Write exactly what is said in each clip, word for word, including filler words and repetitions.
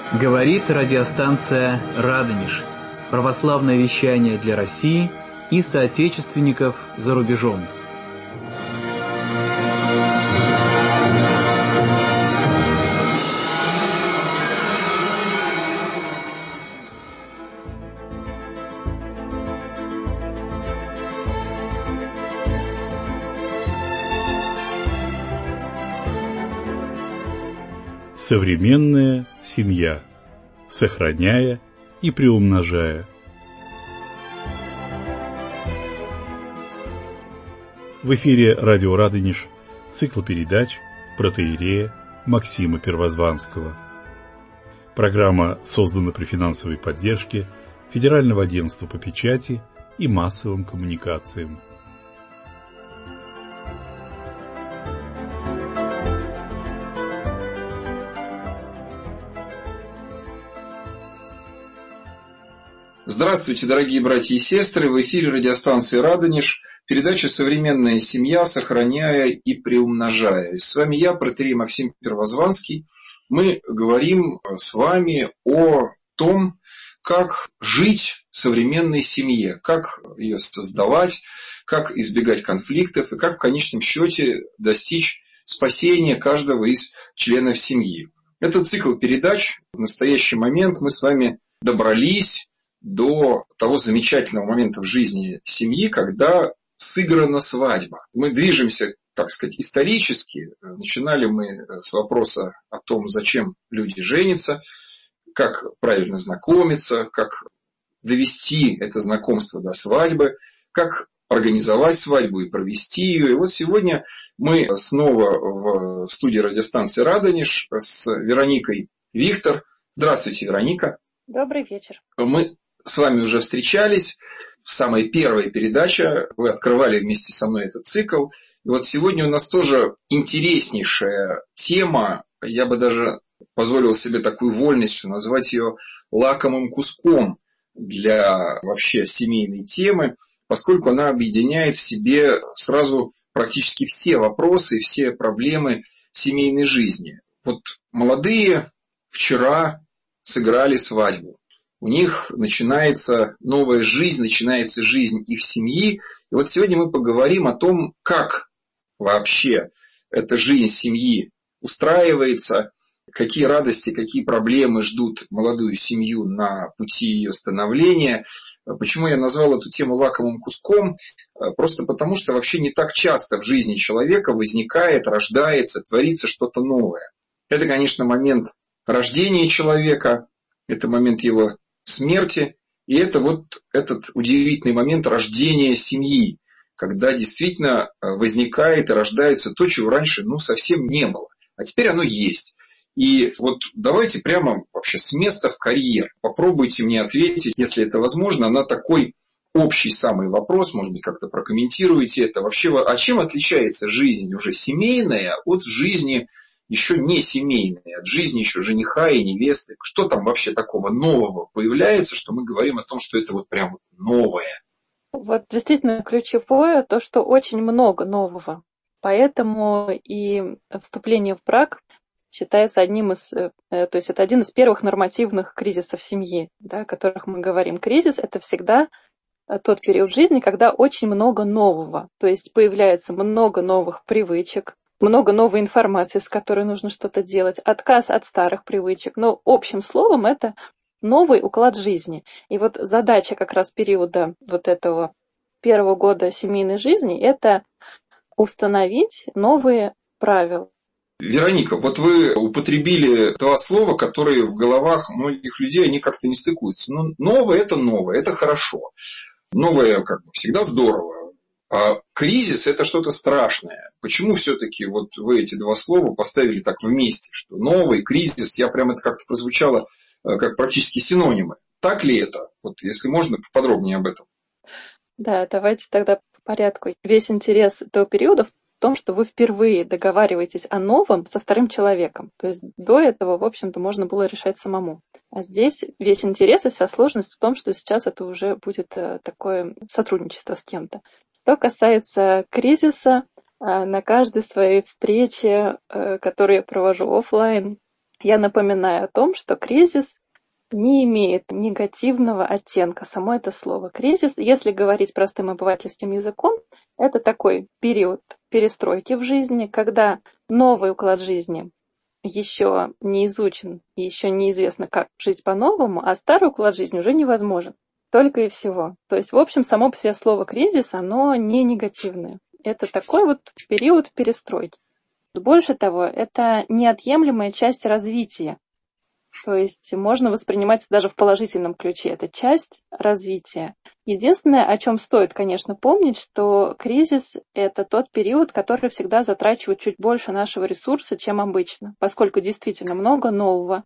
Говорит радиостанция «Радонеж». Православное вещание для России и соотечественников за рубежом. Современная семья, сохраняя и приумножая. В эфире радио «Радонеж», цикл передач протоиерея Максима Первозванского. Программа создана при финансовой поддержке Федерального агентства по печати и массовым коммуникациям. Здравствуйте, дорогие братья и сестры! В эфире радиостанции «Радонеж», передача «Современная семья, сохраняя и приумножая». И с вами я, протоиерей Максим Первозванский. Мы говорим с вами о том, как жить в современной семье, как ее создавать, как избегать конфликтов и как в конечном счете достичь спасения каждого из членов семьи. Это цикл передач. В настоящий момент мы с вами добрались до того замечательного момента в жизни семьи, когда сыграна свадьба. Мы движемся, так сказать, исторически. Начинали мы с вопроса о том, зачем люди женятся, как правильно знакомиться, как довести это знакомство до свадьбы, как организовать свадьбу и провести ее. И вот сегодня мы снова в студии радиостанции «Радонеж» с Вероникой Вихтор. Здравствуйте, Вероника. Добрый вечер. Мы с вами уже встречались в самой первой передаче. Вы открывали вместе со мной этот цикл. И вот сегодня у нас тоже интереснейшая тема. Я бы даже позволил себе такую вольность, назвать ее лакомым куском для вообще семейной темы, поскольку она объединяет в себе сразу практически все вопросы, все проблемы семейной жизни. Вот молодые вчера сыграли свадьбу. У них начинается новая жизнь, начинается жизнь их семьи. И вот сегодня мы поговорим о том, как вообще эта жизнь семьи устраивается, какие радости, какие проблемы ждут молодую семью на пути ее становления. Почему я назвал эту тему лакомым куском? Просто потому, что вообще не так часто в жизни человека возникает, рождается, творится что-то новое. Это, конечно, момент рождения человека, это момент его смерти, и это вот этот удивительный момент рождения семьи, когда действительно возникает и рождается то, чего раньше ну, совсем не было, а теперь оно есть. И вот давайте прямо вообще с места в карьер попробуйте мне ответить, если это возможно, на такой общий самый вопрос, может быть, как-то прокомментируйте это. Вообще, а чем отличается жизнь уже семейная от жизни еще не семейной, от жизни еще жениха и невесты? Что там вообще такого нового появляется, что мы говорим о том, что это вот прям новое? Вот действительно ключевое то, что очень много нового. Поэтому и вступление в брак считается одним из, то есть это один из первых нормативных кризисов семьи, да, о которых мы говорим. Кризис – это всегда тот период жизни, когда очень много нового, то есть появляется много новых привычек, много новой информации, с которой нужно что-то делать, отказ от старых привычек. Но общим словом это новый уклад жизни. И вот задача как раз периода вот этого первого года семейной жизни – это установить новые правила. Вероника, вот вы употребили два слова, которые в головах многих людей, они как-то не стыкуются. Ну, новое – это новое, это хорошо. Новое, как бы, всегда здорово. А кризис – это что-то страшное. Почему все-таки вот вы эти два слова поставили так вместе, что новый, кризис, я прям это как-то прозвучало как практически синонимы. Так ли это? Вот если можно, поподробнее об этом. Да, давайте тогда по порядку. Весь интерес этого периода в том, что вы впервые договариваетесь о новом со вторым человеком. То есть до этого, в общем-то, можно было решать самому. А здесь весь интерес и вся сложность в том, что сейчас это уже будет такое сотрудничество с кем-то. Что касается кризиса, на каждой своей встрече, которую я провожу офлайн, я напоминаю о том, что кризис не имеет негативного оттенка, само это слово. Кризис, если говорить простым обывательским языком, это такой период перестройки в жизни, когда новый уклад жизни еще не изучен, еще неизвестно, как жить по-новому, а старый уклад жизни уже невозможен. Только и всего. То есть, в общем, само по себе слово «кризис», оно не негативное. Это такой вот период перестройки. Больше того, это неотъемлемая часть развития. То есть можно воспринимать это даже в положительном ключе. Это часть развития. Единственное, о чем стоит, конечно, помнить, что кризис – это тот период, который всегда затрачивает чуть больше нашего ресурса, чем обычно, поскольку действительно много нового.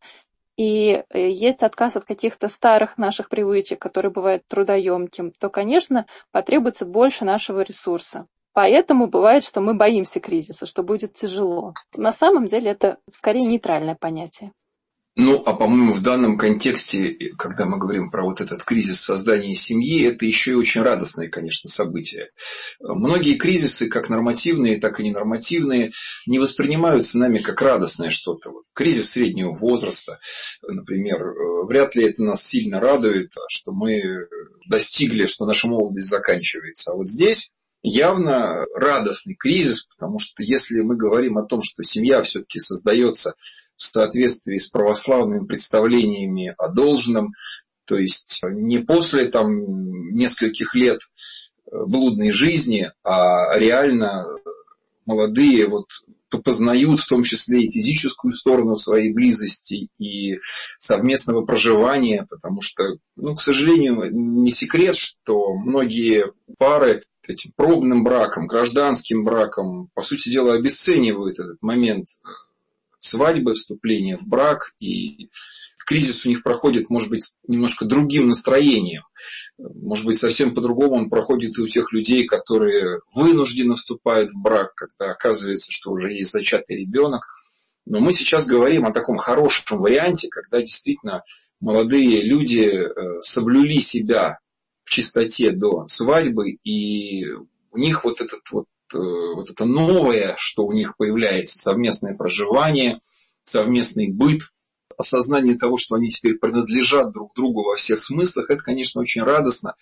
И есть отказ от каких-то старых наших привычек, которые бывают трудоемким, то, конечно, потребуется больше нашего ресурса. Поэтому бывает, что мы боимся кризиса, что будет тяжело. На самом деле это скорее нейтральное понятие. Ну, а по-моему, в данном контексте, когда мы говорим про вот этот кризис создания семьи, это еще и очень радостное, конечно, событие. Многие кризисы, как нормативные, так и ненормативные, не воспринимаются нами как радостное что-то. Кризис среднего возраста, например, вряд ли это нас сильно радует, что мы достигли, что наша молодость заканчивается. А вот здесь явно радостный кризис, потому что если мы говорим о том, что семья все-таки создается в соответствии с православными представлениями о должном, то есть не после там нескольких лет блудной жизни, а реально молодые вот познают в том числе и физическую сторону своей близости и совместного проживания, потому что, ну, к сожалению, не секрет, что многие пары этим пробным браком, гражданским браком, по сути дела, обесценивают этот момент свадьбы, вступления в брак, и кризис у них проходит, может быть, немножко другим настроением. Может быть, совсем по-другому он проходит и у тех людей, которые вынужденно вступают в брак, когда оказывается, что уже есть зачатый ребенок. Но мы сейчас говорим о таком хорошем варианте, когда действительно молодые люди соблюли себя в чистоте до свадьбы, и у них вот этот вот вот это новое, что у них появляется, совместное проживание, совместный быт, осознание того, что они теперь принадлежат друг другу во всех смыслах, это, конечно, очень радостно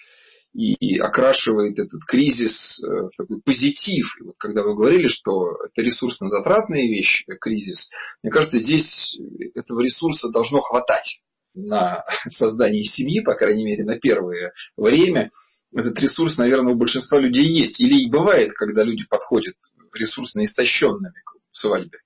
и окрашивает этот кризис в такой позитив. И вот когда вы говорили, что это ресурсно-затратная вещь, кризис, мне кажется, здесь этого ресурса должно хватать на создание семьи, по крайней мере, на первое время. Этот ресурс, наверное, у большинства людей есть. Или и бывает, когда люди подходят ресурсно истощенными к свадьбе.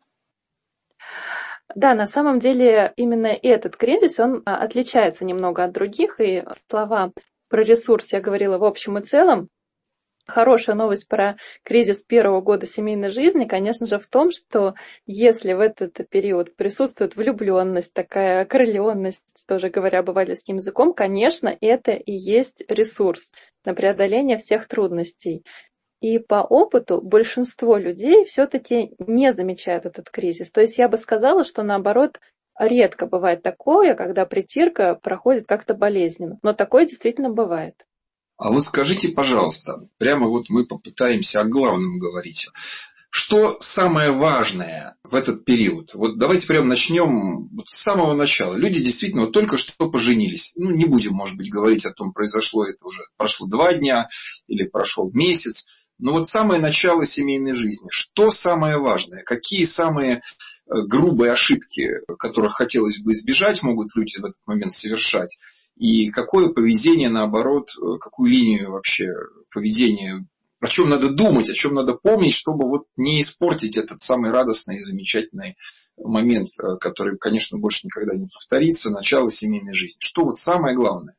Да, на самом деле именно этот кризис, он отличается немного от других. И слова про ресурс я говорила в общем и целом. Хорошая новость про кризис первого года семейной жизни, конечно же, в том, что если в этот период присутствует влюбленность, такая окрыленность, тоже говоря обывательским языком, конечно, это и есть ресурс на преодоление всех трудностей. И по опыту большинство людей все-таки не замечают этот кризис. То есть я бы сказала, что наоборот, редко бывает такое, когда притирка проходит как-то болезненно. Но такое действительно бывает. А вы скажите, пожалуйста, прямо вот мы попытаемся о главном говорить. Что самое важное в этот период? Вот давайте прямо начнем вот с самого начала. Люди действительно вот только что поженились. Ну, не будем, может быть, говорить о том, произошло это уже, прошло два дня или прошел месяц. Но вот самое начало семейной жизни. Что самое важное? Какие самые грубые ошибки, которых хотелось бы избежать, могут люди в этот момент совершать? И какое поведение, наоборот, какую линию вообще поведения, о чем надо думать, о чем надо помнить, чтобы вот не испортить этот самый радостный и замечательный момент, который, конечно, больше никогда не повторится, начало семейной жизни. Что вот самое главное?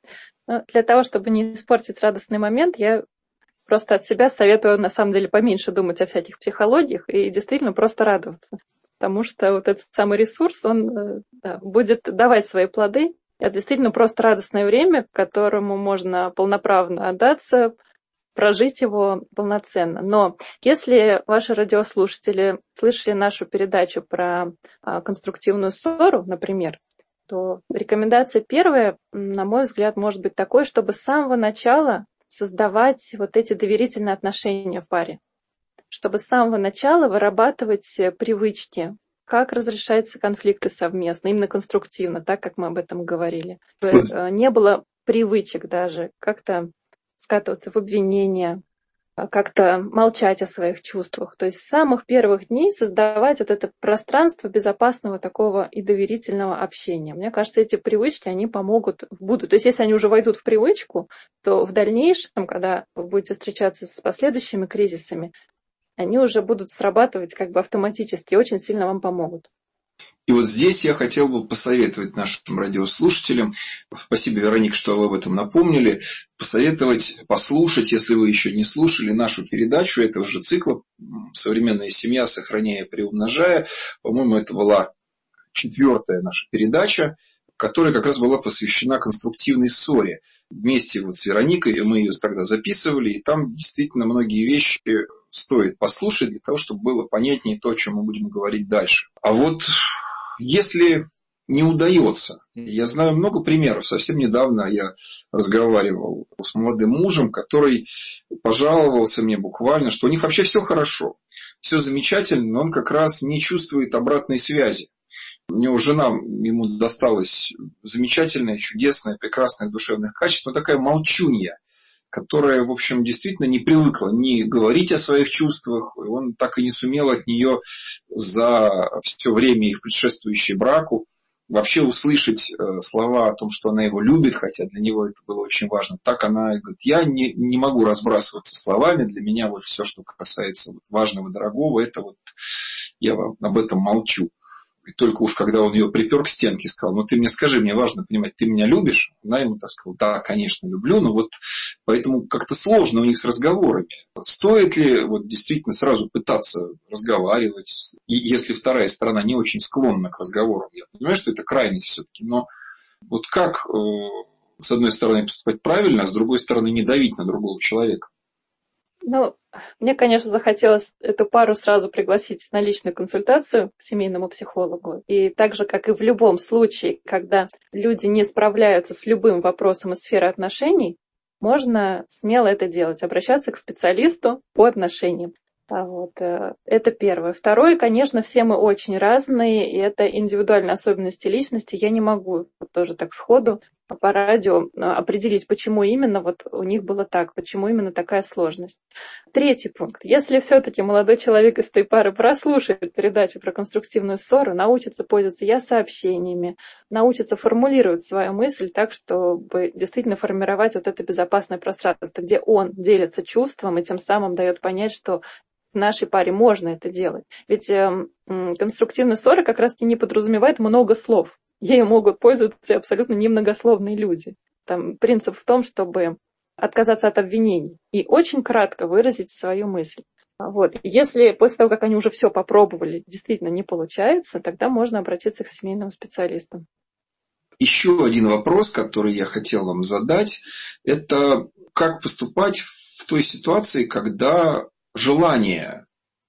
Ну, для того, чтобы не испортить радостный момент, я просто от себя советую, на самом деле, поменьше думать о всяких психологиях и действительно просто радоваться. Потому что вот этот самый ресурс, он да, будет давать свои плоды. Это действительно просто радостное время, которому можно полноправно отдаться, прожить его полноценно. Но если ваши радиослушатели слышали нашу передачу про а, конструктивную ссору, например, то рекомендация первая, на мой взгляд, может быть такой, чтобы с самого начала создавать вот эти доверительные отношения в паре. Чтобы с самого начала вырабатывать привычки, как разрешаются конфликты совместно, именно конструктивно, так, как мы об этом говорили. Не было привычек даже как-то скатываться в обвинения, как-то молчать о своих чувствах. То есть с самых первых дней создавать вот это пространство безопасного такого и доверительного общения. Мне кажется, эти привычки, они помогут в будущем. То есть если они уже войдут в привычку, то в дальнейшем, когда вы будете встречаться с последующими кризисами, они уже будут срабатывать как бы автоматически и очень сильно вам помогут. И вот здесь я хотел бы посоветовать нашим радиослушателям, спасибо, Вероника, что вы об этом напомнили, посоветовать послушать, если вы еще не слушали, нашу передачу этого же цикла «Современная семья. Сохраняя и приумножая». По-моему, это была четвертая наша передача, которая как раз была посвящена конструктивной ссоре. Вместе вот с Вероникой мы ее тогда записывали, и там действительно многие вещи стоит послушать для того, чтобы было понятнее то, о чем мы будем говорить дальше. А вот если не удается, я знаю много примеров. Совсем недавно я разговаривал с молодым мужем, который пожаловался мне буквально, что у них вообще все хорошо, все замечательно, но он как раз не чувствует обратной связи. У него жена, ему досталась замечательная, чудесная, прекрасная душевных качеств, но такая молчунья, которая, в общем, действительно не привыкла ни говорить о своих чувствах, и он так и не сумел от нее за все время их предшествующее браку вообще услышать слова о том, что она его любит, хотя для него это было очень важно. Так она говорит, я не, не могу разбрасываться словами, для меня вот все, что касается вот важного, дорогого, это вот я об этом молчу. И только уж когда он ее припер к стенке, сказал, ну ты мне скажи, мне важно понимать, ты меня любишь? Она ему так сказала, да, конечно, люблю, но вот поэтому как-то сложно у них с разговорами. Стоит ли вот действительно сразу пытаться разговаривать, если вторая сторона не очень склонна к разговорам? Я понимаю, что это крайность все-таки, но вот как с одной стороны поступать правильно, а с другой стороны не давить на другого человека? Ну, мне, конечно, захотелось эту пару сразу пригласить на личную консультацию к семейному психологу. И так же, как и в любом случае, когда люди не справляются с любым вопросом из сферы отношений, можно смело это делать, обращаться к специалисту по отношениям. А вот, это первое. Второе, конечно, все мы очень разные, и это индивидуальные особенности личности. Я не могу вот тоже так сходу по радио определить, почему именно вот у них было так, почему именно такая сложность. Третий пункт. Если все-таки молодой человек из той пары прослушает передачу про конструктивную ссору, научится пользоваться я-сообщениями, научится формулировать свою мысль так, чтобы действительно формировать вот это безопасное пространство, где он делится чувством и тем самым дает понять, что в нашей паре можно это делать. Ведь э, конструктивная ссора как раз-таки не подразумевает много слов. Ею могут пользоваться абсолютно немногословные люди. Там принцип в том, чтобы отказаться от обвинений и очень кратко выразить свою мысль. Вот. Если после того, как они уже все попробовали, действительно не получается, тогда можно обратиться к семейным специалистам. Еще один вопрос, который я хотел вам задать, это как поступать в той ситуации, когда желания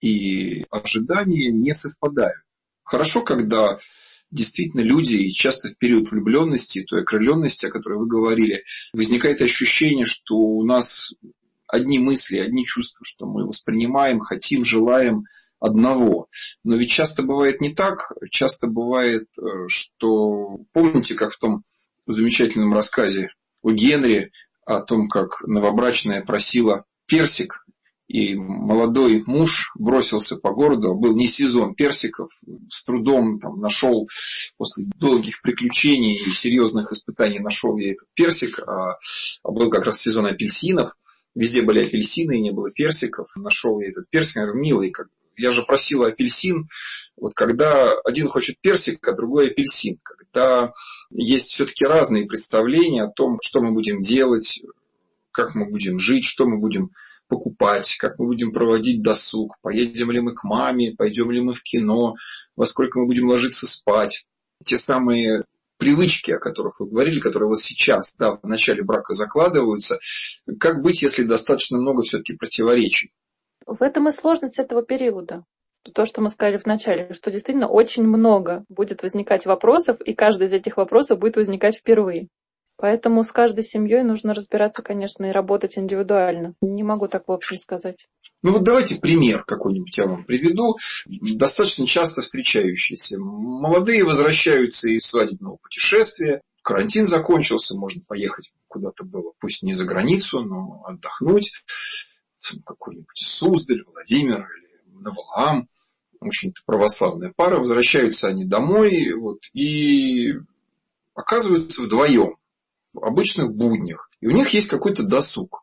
и ожидания не совпадают. Хорошо, когда действительно люди, и часто в период влюбленности, той окрыленности, о которой вы говорили, возникает ощущение, что у нас одни мысли, одни чувства, что мы воспринимаем, хотим, желаем одного. Но ведь часто бывает не так. Часто бывает, что... Помните, как в том замечательном рассказе о Генри, о том, как новобрачная просила персик, и молодой муж бросился по городу, был не сезон персиков, с трудом там, нашел, после долгих приключений и серьезных испытаний нашел я этот персик, а, а был как раз сезон апельсинов, везде были апельсины и не было персиков, нашел я этот персик, я говорю, милый, как, я же просила апельсин, вот когда один хочет персик, а другой апельсин, когда есть все-таки разные представления о том, что мы будем делать, как мы будем жить, что мы будем покупать, как мы будем проводить досуг, поедем ли мы к маме, пойдем ли мы в кино, во сколько мы будем ложиться спать. Те самые привычки, о которых вы говорили, которые вот сейчас, да, в начале брака закладываются, как быть, если достаточно много все-таки противоречий? В этом и сложность этого периода. То, что мы сказали в начале, что действительно очень много будет возникать вопросов, и каждый из этих вопросов будет возникать впервые. Поэтому с каждой семьей нужно разбираться, конечно, и работать индивидуально. Не могу так в общем сказать. Ну вот давайте пример какой-нибудь я вам приведу, достаточно часто встречающийся. Молодые возвращаются из свадебного путешествия, карантин закончился, можно поехать куда-то было, пусть не за границу, но отдохнуть, какой-нибудь Суздаль, Владимир или Навалаам. В общем-то, православная пара, возвращаются они домой вот, и оказываются вдвоем в обычных буднях. И у них есть какой-то досуг.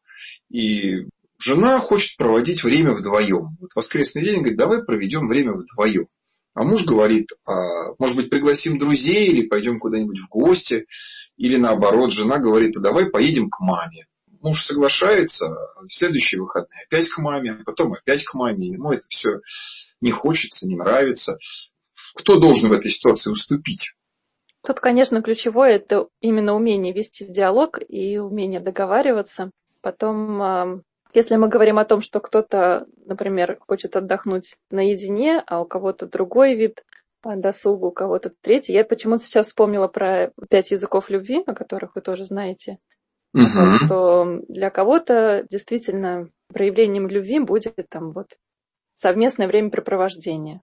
И жена хочет проводить время вдвоем. Вот в воскресный день говорит, давай проведем время вдвоем. А муж говорит, а, может быть, пригласим друзей или пойдем куда-нибудь в гости. Или наоборот, жена говорит, а давай поедем к маме. Муж соглашается, в следующие выходные опять к маме, потом опять к маме. Ему это все не хочется, не нравится. Кто должен в этой ситуации уступить? Тут, конечно, ключевое – это именно умение вести диалог и умение договариваться. Потом, если мы говорим о том, что кто-то, например, хочет отдохнуть наедине, а у кого-то другой вид досуга, у кого-то третий. Я почему-то сейчас вспомнила про пять языков любви, о которых вы тоже знаете. Uh-huh. Что для кого-то действительно проявлением любви будет там вот совместное времяпрепровождение,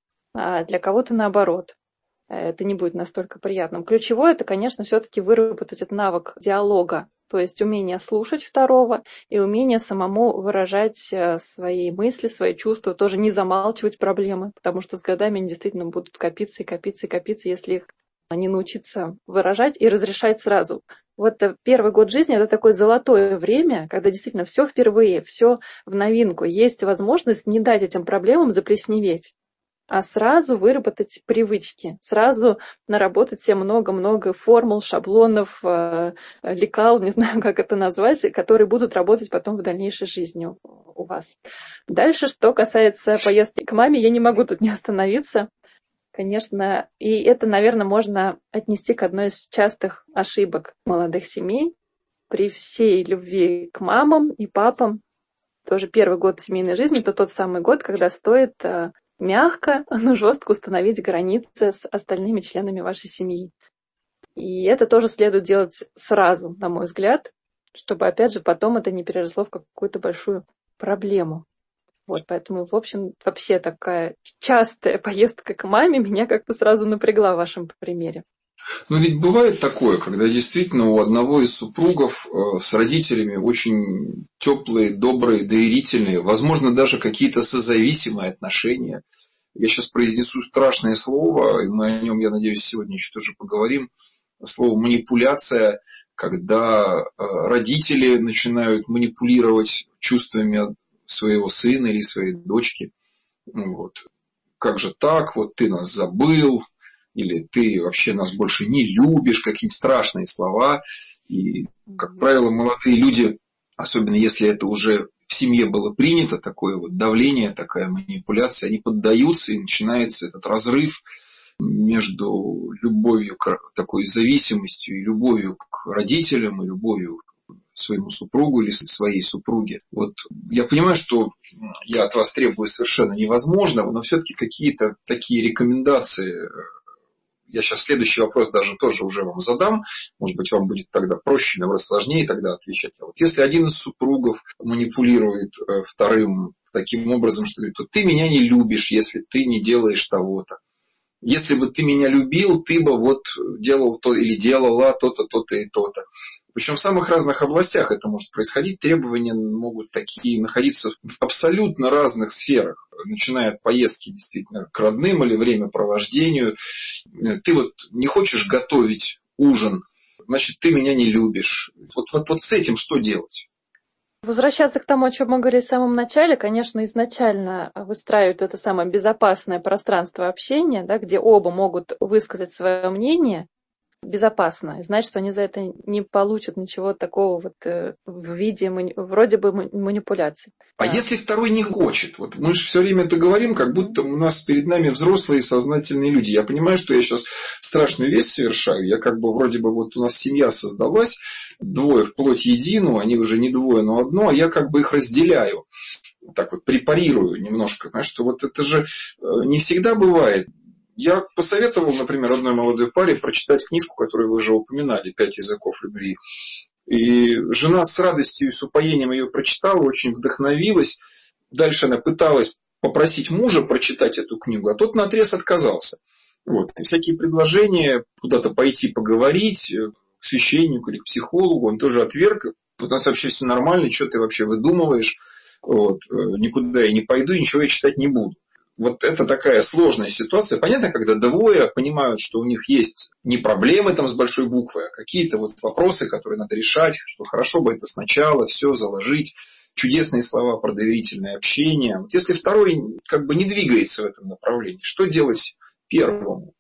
а для кого-то наоборот. Это не будет настолько приятным. Ключевое – это, конечно, все-таки выработать этот навык диалога, то есть умение слушать второго и умение самому выражать свои мысли, свои чувства, тоже не замалчивать проблемы, потому что с годами они действительно будут копиться и копиться и копиться, если их не научиться выражать и разрешать сразу. Вот первый год жизни – это такое золотое время, когда действительно все впервые, все в новинку. Есть возможность не дать этим проблемам заплесневеть, а сразу выработать привычки, сразу наработать себе много-много формул, шаблонов, э, лекал, не знаю, как это назвать, которые будут работать потом в дальнейшей жизни у, у вас. Дальше, что касается поездки к маме, я не могу тут не остановиться. Конечно, и это, наверное, можно отнести к одной из частых ошибок молодых семей. При всей любви к мамам и папам, тоже первый год семейной жизни, это тот самый год, когда стоит э, мягко, но жестко установить границы с остальными членами вашей семьи. И это тоже следует делать сразу, на мой взгляд, чтобы, опять же, потом это не переросло в какую-то большую проблему. Вот, поэтому, в общем, вообще такая частая поездка к маме меня как-то сразу напрягла в вашем примере. Но ведь бывает такое, когда действительно у одного из супругов с родителями очень теплые, добрые, доверительные, возможно, даже какие-то созависимые отношения. Я сейчас произнесу страшное слово, и мы о нем, я надеюсь, сегодня еще тоже поговорим. Слово «манипуляция», когда родители начинают манипулировать чувствами своего сына или своей дочки. Вот. Как же так? Вот ты нас забыл. Или ты вообще нас больше не любишь, какие-то страшные слова. И, как правило, молодые люди, особенно если это уже в семье было принято, такое вот давление, такая манипуляция, они поддаются, и начинается этот разрыв между любовью к такой зависимостью и любовью к родителям, и любовью к своему супругу или своей супруге. Вот я понимаю, что я от вас требую совершенно невозможного, но все-таки какие-то такие рекомендации. Я сейчас следующий вопрос даже тоже уже вам задам. Может быть, вам будет тогда проще, наоборот, сложнее тогда отвечать. А вот если один из супругов манипулирует вторым таким образом, что говорит, то ты меня не любишь, если ты не делаешь того-то. Если бы ты меня любил, ты бы вот делал то или делала то-то, то-то и то-то. Причем в самых разных областях это может происходить. Требования могут такие находиться в абсолютно разных сферах. Начиная от поездки действительно к родным или времяпровождению. Ты вот не хочешь готовить ужин, значит, ты меня не любишь. Вот, вот, вот с этим что делать? Возвращаться к тому, о чем мы говорили в самом начале, конечно, изначально выстраивают это самое безопасное пространство общения, да, где оба могут высказать свое мнение безопасно, и знать, что они за это не получат ничего такого вот в виде вроде бы манипуляций. А да. Если второй не хочет? Вот мы же все время это говорим, как будто у нас перед нами взрослые сознательные люди. Я понимаю, что я сейчас страшную вещь совершаю. Я как бы вроде бы вот у нас семья создалась, двое вплоть единую, они уже не двое, но одно, а я как бы их разделяю. Так вот препарирую немножко. Понимаешь, что вот это же не всегда бывает. Я посоветовал, например, одной молодой паре прочитать книжку, которую вы уже упоминали, «Пять языков любви». И жена с радостью и с упоением ее прочитала, очень вдохновилась. Дальше она пыталась попросить мужа прочитать эту книгу, а тот наотрез отказался. Вот. И всякие предложения куда-то пойти поговорить к священнику или к психологу, он тоже отверг. У нас вообще все нормально, что ты вообще выдумываешь, вот. Никуда я не пойду, ничего я читать не буду. Вот это такая сложная ситуация. Понятно, когда двое понимают, что у них есть не проблемы там с большой буквы, а какие-то вот вопросы, которые надо решать, что хорошо бы это сначала все заложить, чудесные слова про доверительное общение. Вот если второй как бы не двигается в этом направлении, что делать первому?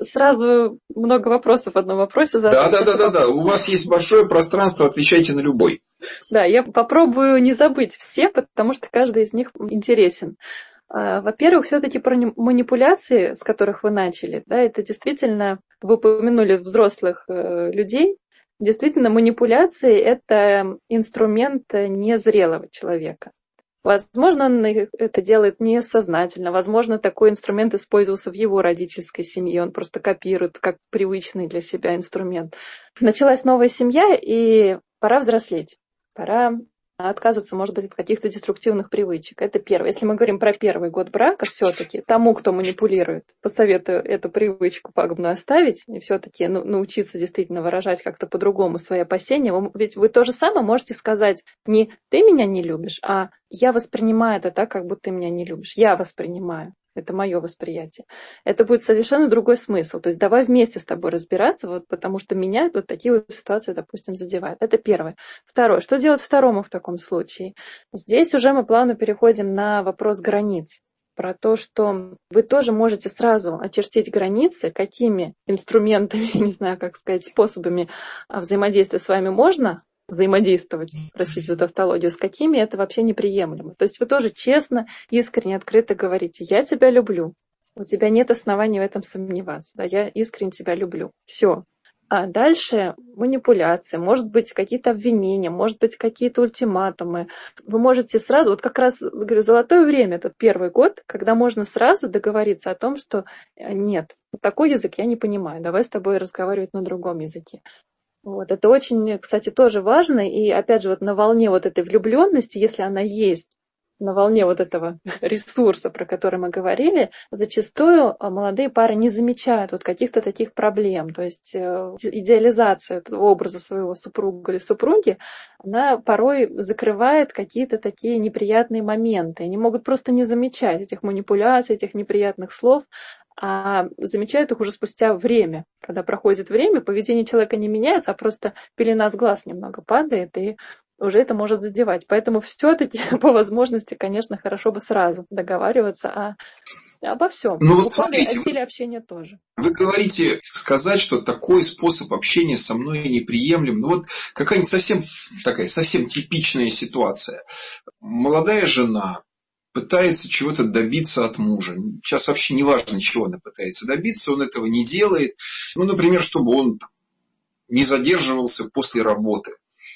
Сразу много вопросов в одном вопросе. Да, да, да, да, да. У вас есть большое пространство, отвечайте на любой. Да, я попробую не забыть все, потому что каждый из них интересен. Во-первых, все-таки про манипуляции, с которых вы начали, да, это действительно, вы упомянули взрослых людей, действительно манипуляции – это инструмент незрелого человека. Возможно, он это делает несознательно, возможно, такой инструмент использовался в его родительской семье, он просто копирует как привычный для себя инструмент. Началась новая семья, и пора взрослеть, пора отказываться, может быть, от каких-то деструктивных привычек. Это первое. Если мы говорим про первый год брака, все-таки тому, кто манипулирует, посоветую эту привычку пагубную оставить и все-таки ну, научиться действительно выражать как-то по-другому свои опасения. Вы, ведь вы то же самое можете сказать не «ты меня не любишь», а «я воспринимаю это так, как будто ты меня не любишь». Я воспринимаю. Это мое восприятие. Это будет совершенно другой смысл. То есть давай вместе с тобой разбираться, вот, потому что меня вот такие вот ситуации, допустим, задевают. Это первое. Второе. Что делать второму в таком случае? Здесь уже мы плавно переходим на вопрос границ. Про то, что вы тоже можете сразу очертить границы, какими инструментами, не знаю, как сказать, способами взаимодействия с вами можно взаимодействовать, простите за тавтологию, с какими это вообще неприемлемо. То есть вы тоже честно, искренне, открыто говорите: я тебя люблю, у тебя нет оснований в этом сомневаться, да, я искренне тебя люблю. Все. А дальше манипуляции, может быть, какие-то обвинения, может быть, какие-то ультиматумы. Вы можете сразу, вот как раз, говорю, золотое время, этот первый год, когда можно сразу договориться о том, что нет, такой язык я не понимаю, давай с тобой разговаривать на другом языке. Вот, это очень, кстати, тоже важно. И опять же, вот на волне вот этой влюбленности, если она есть, на волне вот этого ресурса, про который мы говорили, зачастую молодые пары не замечают вот каких-то таких проблем. То есть идеализация этого образа своего супруга или супруги, она порой закрывает какие-то такие неприятные моменты. Они могут просто не замечать этих манипуляций, этих неприятных слов, а замечают их уже спустя время. Когда проходит время, поведение человека не меняется, а просто пелена с глаз немного падает, и уже это может задевать. Поэтому все-таки по возможности, конечно, хорошо бы сразу договариваться о, обо всем. Ну вот смотрите, о стиле общения тоже. Вы говорите, сказать, что такой способ общения со мной неприемлем. Ну вот какая-нибудь совсем такая, совсем типичная ситуация. Молодая жена пытается чего-то добиться от мужа. Сейчас вообще не важно, чего она пытается добиться, он этого не делает. Ну, например, чтобы он не задерживался после работы.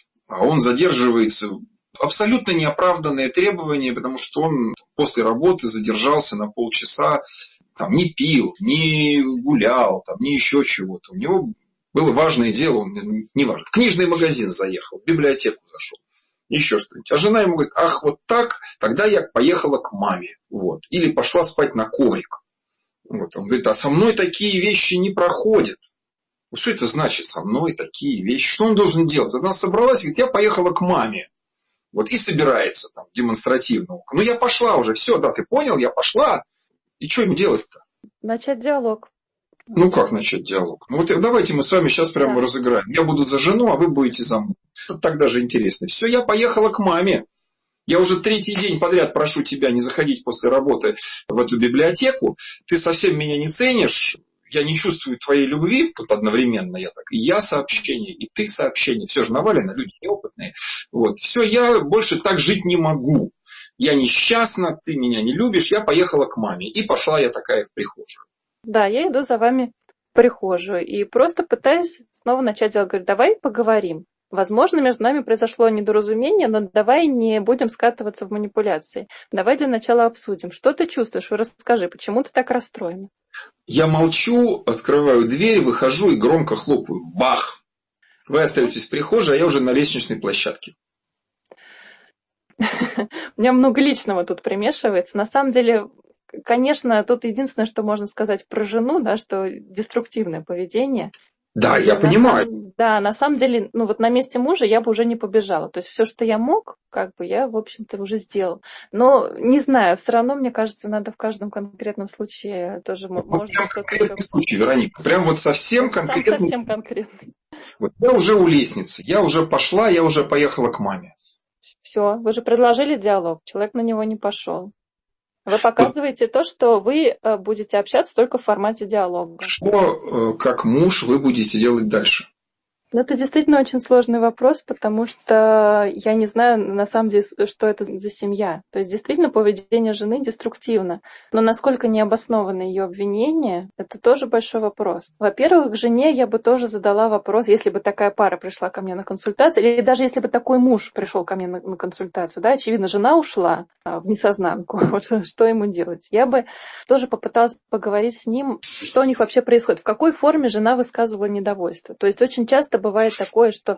А он задерживается. Абсолютно неоправданное требование, потому что он после работы задержался на полчаса, там, не пил, не гулял, там, не еще чего-то. У него было важное дело, он не важно. В книжный магазин заехал, в библиотеку зашел. Еще что-нибудь. А жена ему говорит: ах, вот так, тогда я поехала к маме. Вот. Или пошла спать на коврик. Вот. Он говорит: а со мной такие вещи не проходят. Вот что это значит, со мной такие вещи? Что он должен делать? Она собралась и говорит: я поехала к маме. Вот. И собирается там демонстративно. Ну, я пошла уже, все, да, ты понял, я пошла. И что им делать-то? Начать диалог. Ну, как начать диалог? Ну, вот давайте мы с вами сейчас прямо да. разыграем. Я буду за жену, а вы будете за мной. Так даже интересно. Все, я поехала к маме. Я уже третий день подряд прошу тебя не заходить после работы в эту библиотеку. Ты совсем меня не ценишь. Я не чувствую твоей любви. Тут одновременно я так. И я сообщение, и ты сообщение. Все же навалено, люди неопытные. Вот. Все, я больше так жить не могу. Я несчастна, ты меня не любишь. Я поехала к маме. И пошла я такая в прихожую. Да, я иду за вами в прихожую и просто пытаюсь снова начать диалог. Говорю: давай поговорим. Возможно, между нами произошло недоразумение, но давай не будем скатываться в манипуляции. Давай для начала обсудим. Что ты чувствуешь? Расскажи, почему ты так расстроена? Я молчу, открываю дверь, выхожу и громко хлопаю. Бах! Вы остаетесь в прихожей, а я уже на лестничной площадке. У меня много личного тут примешивается. На самом деле, конечно, тут единственное, что можно сказать про жену, да, что деструктивное поведение. Да, И я на понимаю. самом- да, на самом деле, ну вот на месте мужа я бы уже не побежала. То есть все, что я мог, как бы я, в общем-то, уже сделал. Но не знаю, все равно, мне кажется, надо в каждом конкретном случае тоже мо- Вот может прям быть что-то конкретный еще. случай, Вероника. Прям вот совсем Сам конкретный. совсем конкретный. Вот я уже у лестницы, я уже пошла, я уже поехала к маме. Все, вы же предложили диалог, человек на него не пошел. Вы Вот показываете то, что вы э, будете общаться только в формате диалога. что, э, как муж, вы будете делать дальше? Ну, это действительно очень сложный вопрос, потому что я не знаю, на самом деле, что это за семья. То есть, действительно, поведение жены деструктивно. Но насколько необоснованы ее обвинения, это тоже большой вопрос. Во-первых, к жене я бы тоже задала вопрос, если бы такая пара пришла ко мне на консультацию, или даже если бы такой муж пришел ко мне на, на консультацию, да, очевидно, жена ушла а, в несознанку, вот что ему делать. Я бы тоже попыталась поговорить с ним, что у них вообще происходит, в какой форме жена высказывала недовольство. То есть, очень часто бывает такое, что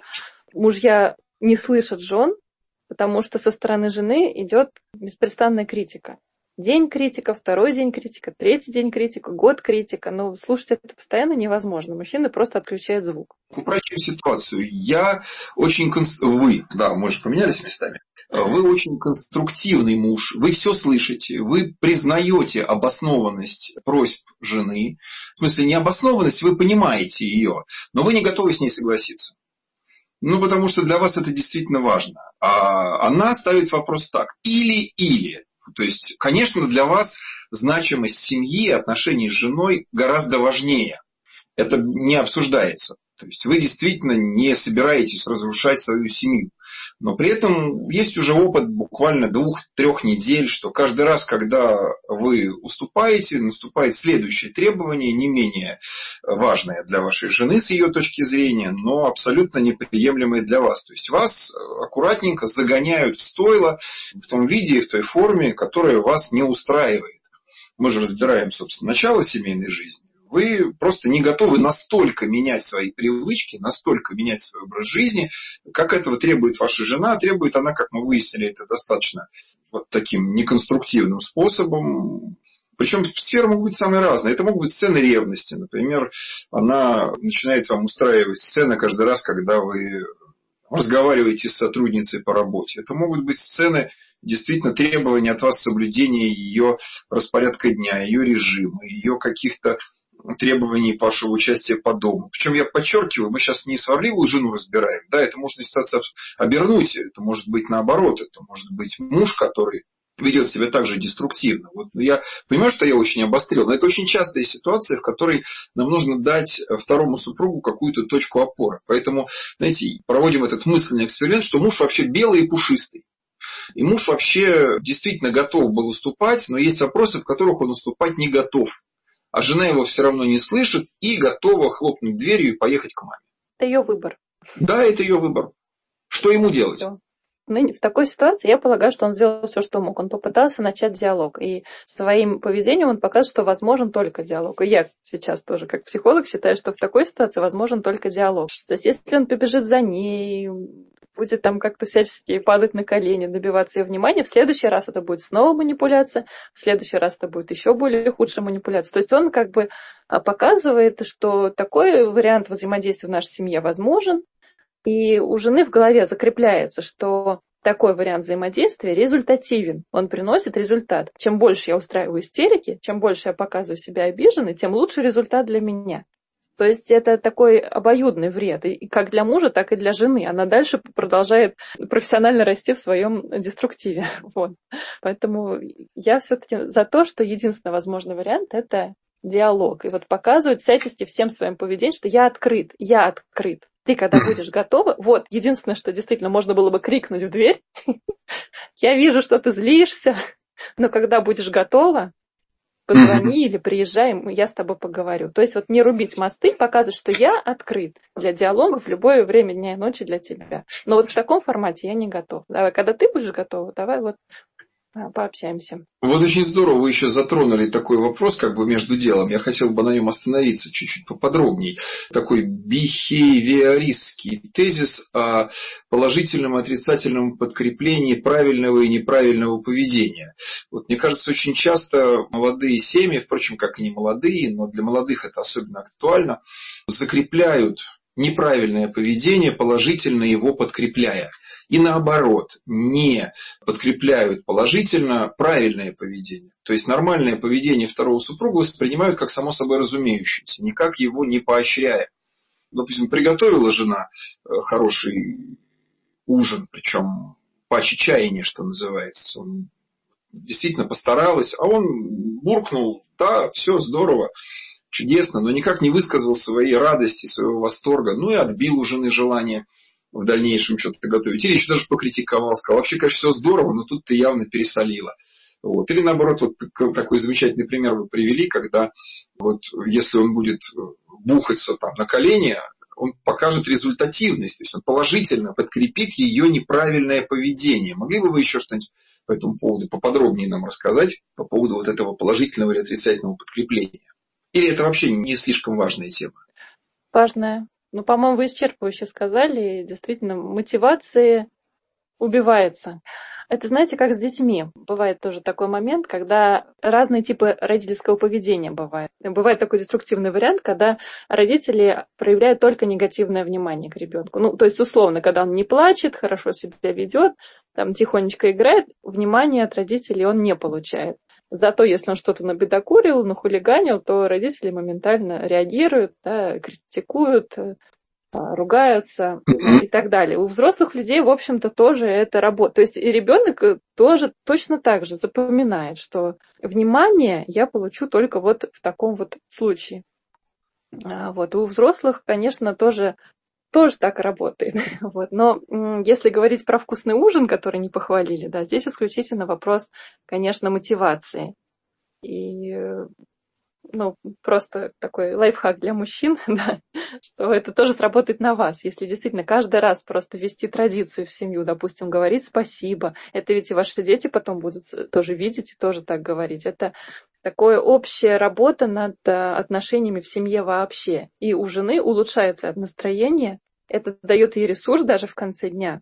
мужья не слышат жен, потому что со стороны жены идет беспрестанная критика. День критика, второй день критика, третий день критика, год критика. Но слушать это постоянно невозможно. Мужчина просто отключает звук. Упрочим ситуацию. Я очень... Конс... Вы, да, мы же поменялись местами. Вы очень конструктивный муж. Вы все слышите. Вы признаете обоснованность просьб жены. В смысле, необоснованность, вы понимаете ее, но вы не готовы с ней согласиться. Ну, потому что для вас это действительно важно. А она ставит вопрос так. Или-или. То есть, конечно, для вас значимость семьи, отношений с женой гораздо важнее. Это не обсуждается. То есть вы действительно не собираетесь разрушать свою семью. Но при этом есть уже опыт буквально двух-трех недель, что каждый раз, когда вы уступаете, наступает следующее требование, не менее важное для вашей жены с ее точки зрения, но абсолютно неприемлемое для вас. То есть вас аккуратненько загоняют в стойло в том виде и в той форме, которая вас не устраивает. Мы же разбираем, собственно, начало семейной жизни. Вы просто не готовы настолько менять свои привычки, настолько менять свой образ жизни, как этого требует ваша жена. Требует она, как мы выяснили, это достаточно вот таким неконструктивным способом. Причем сферы могут быть самые разные. Это могут быть сцены ревности. Например, она начинает вам устраивать сцены каждый раз, когда вы разговариваете с сотрудницей по работе. Это могут быть сцены действительно требования от вас соблюдения ее распорядка дня, ее режима, ее каких-то требований вашего участия по дому. Причем я подчеркиваю, мы сейчас не сварливую жену разбираем. Да, это можно ситуацию обернуть. Это может быть наоборот. Это может быть муж, который ведет себя также деструктивно. Вот я понимаю, что я очень обострил, но это очень частая ситуация, в которой нам нужно дать второму супругу какую-то точку опоры. Поэтому, знаете, проводим этот мысленный эксперимент, что муж вообще белый и пушистый. И муж вообще действительно готов был уступать, но есть вопросы, в которых он уступать не готов. А жена его все равно не слышит и готова хлопнуть дверью и поехать к маме. Это ее выбор. Да, это ее выбор. Что ему делать? Всё. Ну, в такой ситуации я полагаю, что он сделал все, что мог. Он попытался начать диалог. И своим поведением он показывает, что возможен только диалог. И я сейчас тоже, как психолог, считаю, что в такой ситуации возможен только диалог. То есть, если он побежит за ней, будет там как-то всячески падать на колени, добиваться ее внимания, в следующий раз это будет снова манипуляция, в следующий раз это будет еще более худшая манипуляция. То есть он как бы показывает, что такой вариант взаимодействия в нашей семье возможен, и у жены в голове закрепляется, что такой вариант взаимодействия результативен, он приносит результат. Чем больше я устраиваю истерики, чем больше я показываю себя обиженной, тем лучше результат для меня. То есть это такой обоюдный вред, и как для мужа, так и для жены. Она дальше продолжает профессионально расти в своем деструктиве. Вот. Поэтому я все-таки за то, что единственный возможный вариант – это диалог. И вот показывать всячески всем своим поведением, что я открыт, я открыт. Ты, когда будешь готова, вот, единственное, что действительно можно было бы крикнуть в дверь, я вижу, что ты злишься, но когда будешь готова, позвони или приезжай, я с тобой поговорю. То есть вот не рубить мосты, показывать, что я открыт для диалога в любое время дня и ночи для тебя. Но вот в таком формате я не готов. Давай, когда ты будешь готова, давай вот пообщаемся. Вот очень здорово вы еще затронули такой вопрос, как бы между делом. Я хотел бы на нем остановиться чуть-чуть поподробнее. Такой бихевиористский тезис о положительном и отрицательном подкреплении правильного и неправильного поведения. Вот мне кажется, очень часто молодые семьи, впрочем, как и не молодые, но для молодых это особенно актуально, закрепляют неправильное поведение, положительно его подкрепляя. И наоборот, не подкрепляют положительно правильное поведение. То есть нормальное поведение второго супруга воспринимают как само собой разумеющееся, никак его не поощряя. Допустим, приготовила жена хороший ужин, причем паче чаяния, что называется. Он действительно постаралась, а он буркнул: да, все здорово, чудесно, но никак не высказал своей радости, своего восторга, ну и отбил у жены желание в дальнейшем что-то готовить. Или еще даже покритиковал, сказал: вообще, конечно, все здорово, но тут ты явно пересолила. Вот. Или наоборот, вот такой замечательный пример вы привели, когда вот если он будет бухаться там на колени, он покажет результативность, то есть он положительно подкрепит ее неправильное поведение. Могли бы вы еще что-нибудь по этому поводу поподробнее нам рассказать, по поводу вот этого положительного или отрицательного подкрепления? Или это вообще не слишком важная тема? Важная. Ну, по-моему, вы исчерпывающе сказали. Действительно, мотивация убивается. Это, знаете, как с детьми. Бывает тоже такой момент, когда разные типы родительского поведения бывают. Бывает такой деструктивный вариант, когда родители проявляют только негативное внимание к ребенку. Ну, то есть, условно, когда он не плачет, хорошо себя ведет, там тихонечко играет, внимания от родителей он не получает. Зато если он что-то набедокурил, нахулиганил, то родители моментально реагируют, да, критикуют, ругаются и так далее. У взрослых людей, в общем-то, тоже это работает. То есть и ребенок тоже точно так же запоминает, что внимание я получу только вот в таком вот случае. Вот. У взрослых, конечно, тоже, тоже так работает. Вот. Но если говорить про вкусный ужин, который не похвалили, да, здесь исключительно вопрос, конечно, мотивации. И ну, просто такой лайфхак для мужчин, да, что это тоже сработает на вас. Если действительно каждый раз просто ввести традицию в семью, допустим, говорить спасибо, это ведь и ваши дети потом будут тоже видеть и тоже так говорить. Это такая общая работа над отношениями в семье вообще. И у жены улучшается настроение, это дает ей ресурс даже в конце дня.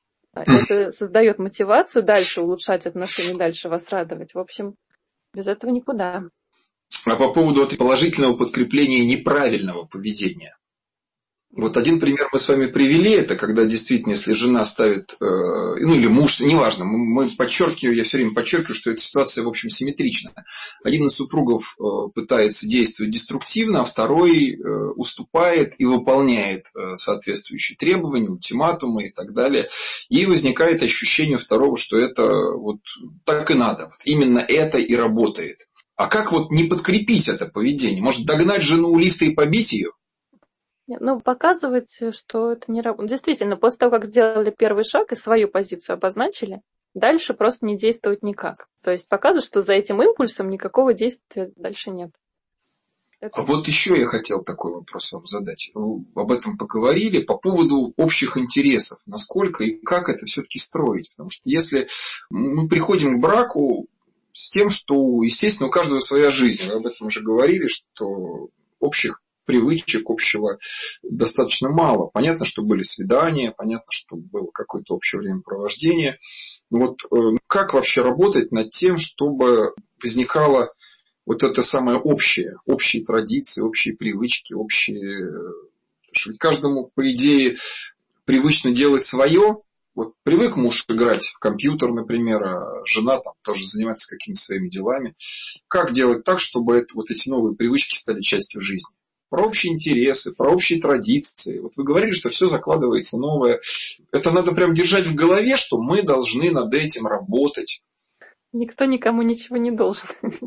Это создает мотивацию дальше улучшать отношения, дальше вас радовать. В общем, без этого никуда. А по поводу положительного подкрепления неправильного поведения. Вот один пример мы с вами привели, это когда действительно, если жена ставит, э, ну или муж, неважно, мы, мы подчеркиваем, я все время подчеркиваю, что эта ситуация, в общем, симметрична. Один из супругов э, пытается действовать деструктивно, а второй э, уступает и выполняет э, соответствующие требования, ультиматумы и так далее. И возникает ощущение второго, что это вот так и надо, вот именно это и работает. А как вот не подкрепить это поведение? Может, догнать жену у лифта и побить ее? Ну, показывать, что это не работает. Действительно, после того, как сделали первый шаг и свою позицию обозначили, дальше просто не действовать никак. То есть показывать, что за этим импульсом никакого действия дальше нет. Это... А вот еще я хотел такой вопрос вам задать. Вы об этом поговорили по поводу общих интересов. Насколько и как это все-таки строить? Потому что если мы приходим к браку с тем, что, естественно, у каждого своя жизнь. Мы об этом уже говорили, что общих привычек, общего достаточно мало. Понятно, что были свидания, понятно, что было какое-то общее времяпровождение. Вот как вообще работать над тем, чтобы возникало вот это самое общее, общие традиции, общие привычки, общие... Потому что ведь каждому, по идее, привычно делать свое. Вот привык муж играть в компьютер, например, а жена там тоже занимается какими-то своими делами. Как делать так, чтобы это, вот эти новые привычки стали частью жизни? Про общие интересы, про общие традиции. Вот вы говорили, что все закладывается новое. Это надо прям держать в голове, что мы должны над этим работать. Никто никому ничего не должен.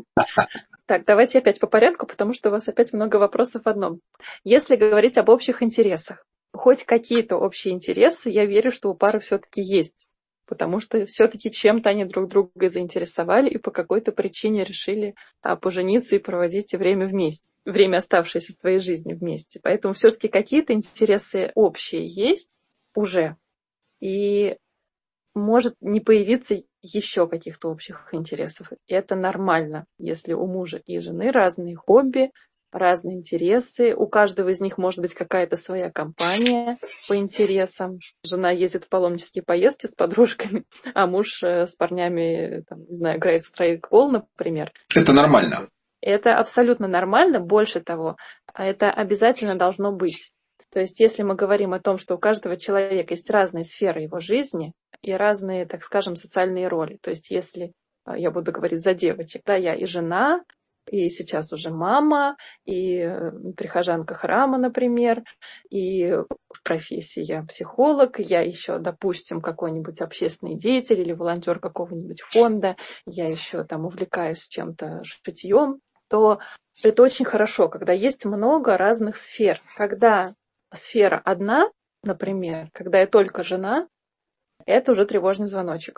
Так, давайте опять по порядку, потому что у вас опять много вопросов в одном. Если говорить об общих интересах, хоть какие-то общие интересы, я верю, что у пары все-таки есть. Потому что все-таки чем-то они друг друга заинтересовали и по какой-то причине решили а, пожениться и проводить время вместе, время оставшееся своей жизни вместе. Поэтому все-таки какие-то интересы общие есть уже. И может не появиться еще каких-то общих интересов. И это нормально, если у мужа и жены разные хобби, разные интересы. У каждого из них может быть какая-то своя компания по интересам. Жена ездит в паломнические поездки с подружками, а муж с парнями, там, не знаю, играет в страйкбол, например. Это нормально. Это абсолютно нормально. Больше того, это обязательно должно быть. То есть, если мы говорим о том, что у каждого человека есть разные сферы его жизни и разные, так скажем, социальные роли. То есть, если я буду говорить за девочек, да, я и жена, и сейчас уже мама, и прихожанка храма, например, и в профессии я психолог, я еще, допустим, какой-нибудь общественный деятель или волонтер какого-нибудь фонда, я еще там увлекаюсь чем-то шитьем, то это очень хорошо, когда есть много разных сфер. Когда сфера одна, например, когда я только жена, это уже тревожный звоночек.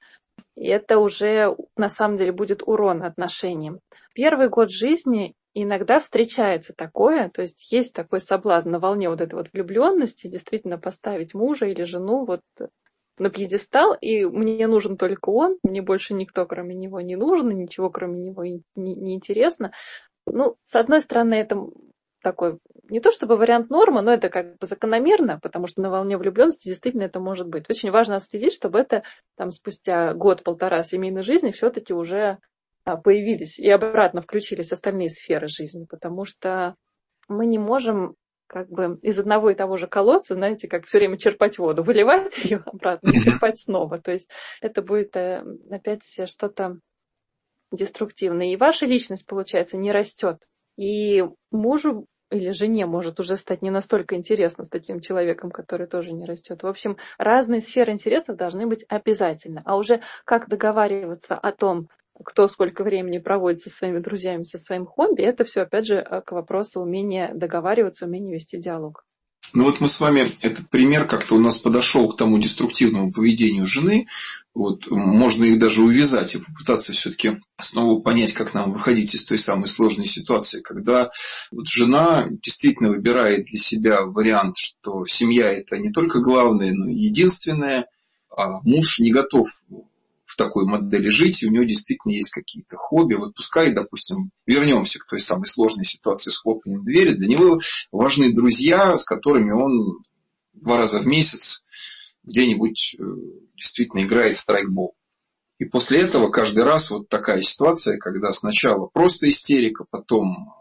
И это уже на самом деле будет урон отношениям. Первый год жизни иногда встречается такое, то есть есть такой соблазн на волне вот этой вот влюбленности, действительно поставить мужа или жену вот на пьедестал, и мне нужен только он, мне больше никто кроме него не нужен, и ничего кроме него не, не интересно. Ну, с одной стороны, это такой, не то чтобы вариант нормы, но это как бы закономерно, потому что на волне влюбленности действительно это может быть. Очень важно следить, чтобы это там спустя год-полтора семейной жизни все-таки уже появились и обратно включились остальные сферы жизни, потому что мы не можем как бы из одного и того же колодца, знаете, как все время черпать воду, выливать ее обратно и черпать снова. То есть это будет опять что-то деструктивное. И ваша личность, получается, не растет. И мужу или жене может уже стать не настолько интересно с таким человеком, который тоже не растет. В общем, разные сферы интересов должны быть обязательно. А уже как договариваться о том, кто сколько времени проводит со своими друзьями, со своим хобби, это все, опять же, к вопросу умения договариваться, умения вести диалог. Ну вот мы с вами, этот пример как-то у нас подошел к тому деструктивному поведению жены. Вот, можно их даже увязать и попытаться все-таки снова понять, как нам выходить из той самой сложной ситуации, когда вот жена действительно выбирает для себя вариант, что семья это не только главное, но и единственное, а муж не готов в такой модели жить, и у него действительно есть какие-то хобби. Вот пускай, допустим, вернемся к той самой сложной ситуации с хлопанием двери. Для него важны друзья, с которыми он два раза в месяц где-нибудь действительно играет в страйкбол. И после этого каждый раз вот такая ситуация, когда сначала просто истерика, потом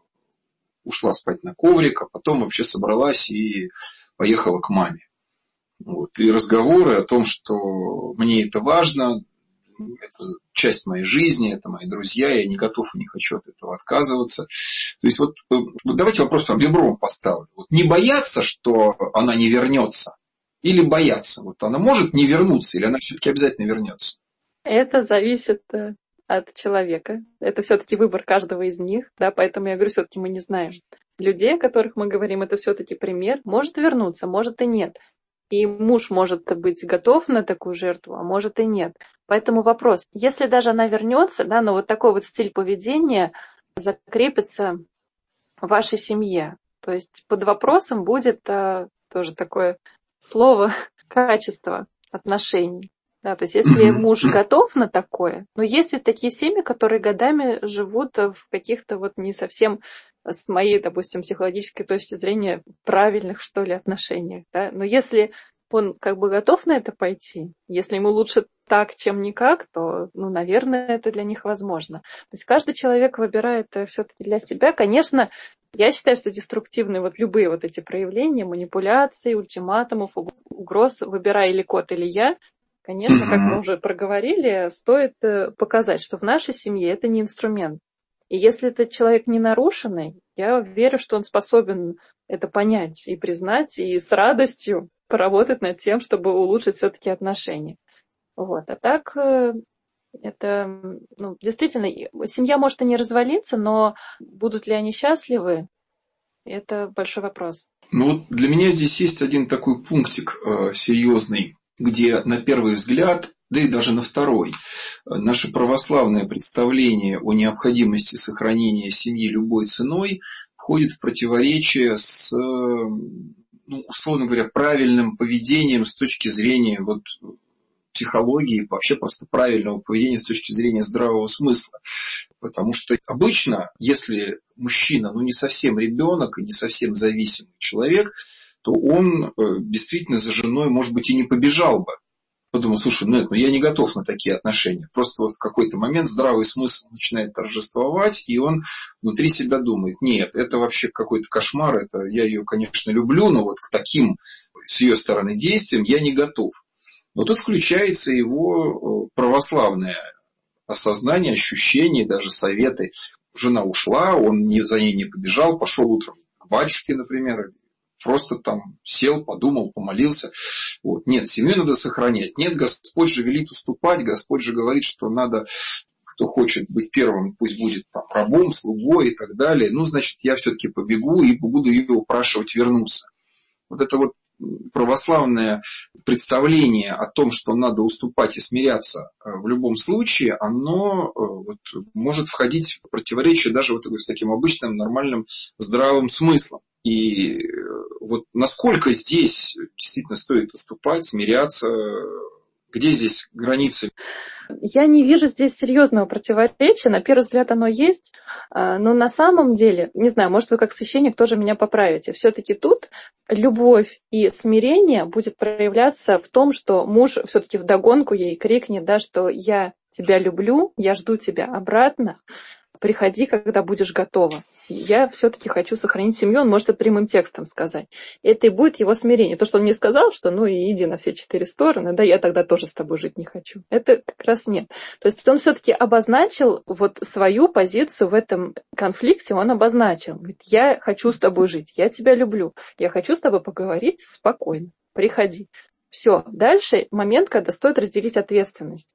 ушла спать на коврик, а потом вообще собралась и поехала к маме. Вот. И разговоры о том, что мне это важно, это часть моей жизни, это мои друзья, я не готов и не хочу от этого отказываться. То есть вот, вот давайте вопрос по ребром поставлю. Вот не бояться, что она не вернется, или бояться? Вот она может не вернуться, или она все-таки обязательно вернется? Это зависит от человека. Это все-таки выбор каждого из них, да, поэтому я говорю, все-таки мы не знаем. Людей, о которых мы говорим, это все-таки пример. Может вернуться, может и нет. И муж может быть готов на такую жертву, а может и нет. Поэтому вопрос, если даже она вернется, да, но вот такой вот стиль поведения закрепится в вашей семье. То есть под вопросом будет а, тоже такое слово качество отношений. Да, то есть если муж готов на такое, но есть ведь такие семьи, которые годами живут в каких-то вот не совсем, с моей, допустим, психологической точки зрения, правильных, что ли, отношениях. Да? Но если он как бы готов на это пойти, если ему лучше так, чем никак, то, ну, наверное, это для них возможно. То есть каждый человек выбирает все-таки для себя. Конечно, я считаю, что деструктивные вот любые вот эти проявления, манипуляции, ультиматумов, угроз, выбирай или кот, или я, конечно, как мы уже проговорили, стоит показать, что в нашей семье это не инструмент. И если этот человек не нарушенный, я верю, что он способен это понять и признать, и с радостью поработать над тем, чтобы улучшить все-таки отношения. Вот. А так, это, ну, действительно, семья может и не развалиться, но будут ли они счастливы, это большой вопрос. Ну вот для меня здесь есть один такой пунктик э, серьезный, где на первый взгляд, да и даже на второй, наше православное представление о необходимости сохранения семьи любой ценой входит в противоречие с, ну, условно говоря, правильным поведением с точки зрения вот психологии, вообще просто правильного поведения с точки зрения здравого смысла. Потому что обычно, если мужчина, ну, не совсем ребенок и не совсем зависимый человек, то он действительно за женой, может быть, и не побежал бы. Подумал, слушай, ну, это, ну я не готов на такие отношения. Просто вот в какой-то момент здравый смысл начинает торжествовать, и он внутри себя думает, нет, это вообще какой-то кошмар, это я ее, конечно, люблю, но вот к таким с ее стороны действиям я не готов. Но тут включается его православное осознание, ощущение, даже советы. Жена ушла, он не, за ней не побежал, пошел утром к батюшке, например, просто там сел, подумал, помолился. Вот. Нет, семью надо сохранять. Нет, Господь же велит уступать, Господь же говорит, что надо, кто хочет быть первым, пусть будет там рабом, слугой и так далее. Ну, значит, я все-таки побегу и буду ее упрашивать вернуться. Вот это вот православное представление о том, что надо уступать и смиряться в любом случае, оно вот может входить в противоречие даже вот с таким обычным, нормальным, здравым смыслом. И вот насколько здесь действительно стоит уступать, смиряться, где здесь границы? Я не вижу здесь серьезного противоречия. На первый взгляд оно есть, но на самом деле, не знаю, может, вы как священник тоже меня поправите. Все-таки тут любовь и смирение будет проявляться в том, что муж все-таки вдогонку ей крикнет, да, что я тебя люблю, я жду тебя обратно. Приходи, когда будешь готова. Я все-таки хочу сохранить семью, он может это прямым текстом сказать. Это и будет его смирение. То, что он не сказал, что ну и иди на все четыре стороны, да, я тогда тоже с тобой жить не хочу. Это как раз нет. То есть он все-таки обозначил вот свою позицию в этом конфликте, он обозначил. Говорит, я хочу с тобой жить, я тебя люблю, я хочу с тобой поговорить спокойно, приходи. Все, дальше момент, когда стоит разделить ответственность.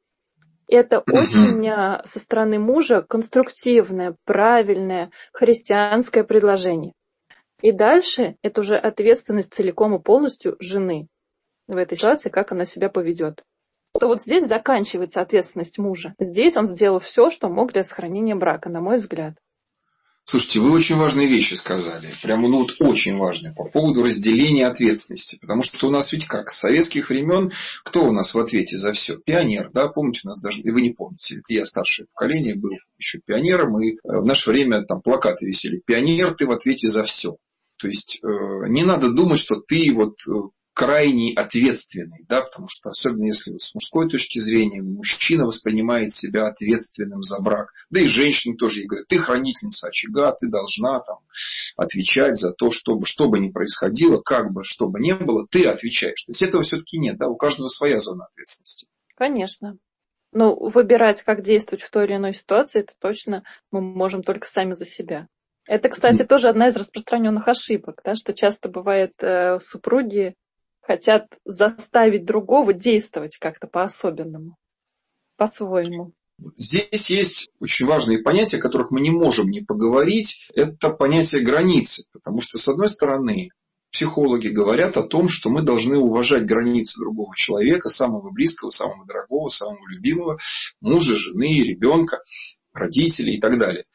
Это очень со стороны мужа конструктивное, правильное, христианское предложение. И дальше это уже ответственность целиком и полностью жены в этой ситуации, как она себя поведет. То вот здесь заканчивается ответственность мужа. Здесь он сделал все, что мог для сохранения брака, на мой взгляд. Слушайте, вы очень важные вещи сказали. Прямо, ну вот очень важные по поводу разделения ответственности. Потому что у нас ведь как, с советских времен, кто у нас в ответе за все? Пионер, да? Помните, у нас даже, и вы не помните, я старшее поколение, был еще пионером, и в наше время там плакаты висели. Пионер, ты в ответе за все. То есть, э, не надо думать, что ты вот крайне ответственный, да, потому что особенно если с мужской точки зрения мужчина воспринимает себя ответственным за брак, да и женщины тоже ей говорят, ты хранительница очага, ты должна там отвечать за то, чтобы что бы ни происходило, как бы что бы ни было, ты отвечаешь. То есть этого все-таки нет, да, у каждого своя зона ответственности. Конечно. Но выбирать, как действовать в той или иной ситуации, это точно мы можем только сами за себя. Это, кстати, тоже одна из распространенных ошибок, да, что часто бывает э, супруги хотят заставить другого действовать как-то по-особенному, по-своему. Здесь есть очень важные понятия, о которых мы не можем не поговорить. Это понятие границы. Потому что, с одной стороны, психологи говорят о том, что мы должны уважать границы другого человека, самого близкого, самого дорогого, самого любимого, мужа, жены, ребенка, родителей и так далее.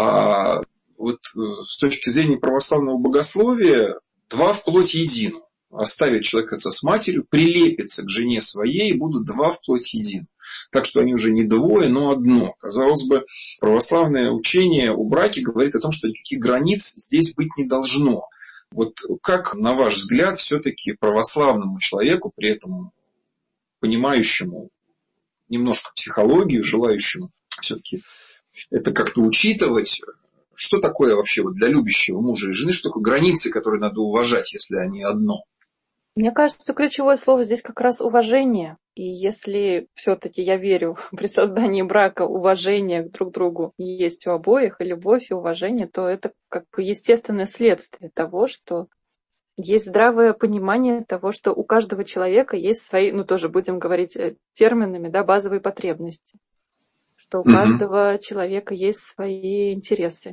А вот с точки зрения православного богословия, два вплоть едино. Оставит человек отца с матерью, прилепится к жене своей, и будут два вплоть един. Так что они уже не двое, но одно. Казалось бы, православное учение о браке говорит о том, что никаких границ здесь быть не должно. Вот как, на ваш взгляд, все-таки православному человеку, при этом понимающему немножко психологию, желающему все-таки это как-то учитывать, что такое вообще вот для любящего мужа и жены, что такое границы, которые надо уважать, если они одно? Мне кажется, ключевое слово здесь как раз уважение. И если все-таки я верю при создании брака уважение друг к другу есть у обоих, и любовь, и уважение, то это как бы естественное следствие того, что есть здравое понимание того, что у каждого человека есть свои, ну тоже будем говорить терминами, да, базовые потребности. Что у каждого mm-hmm. человека есть свои интересы.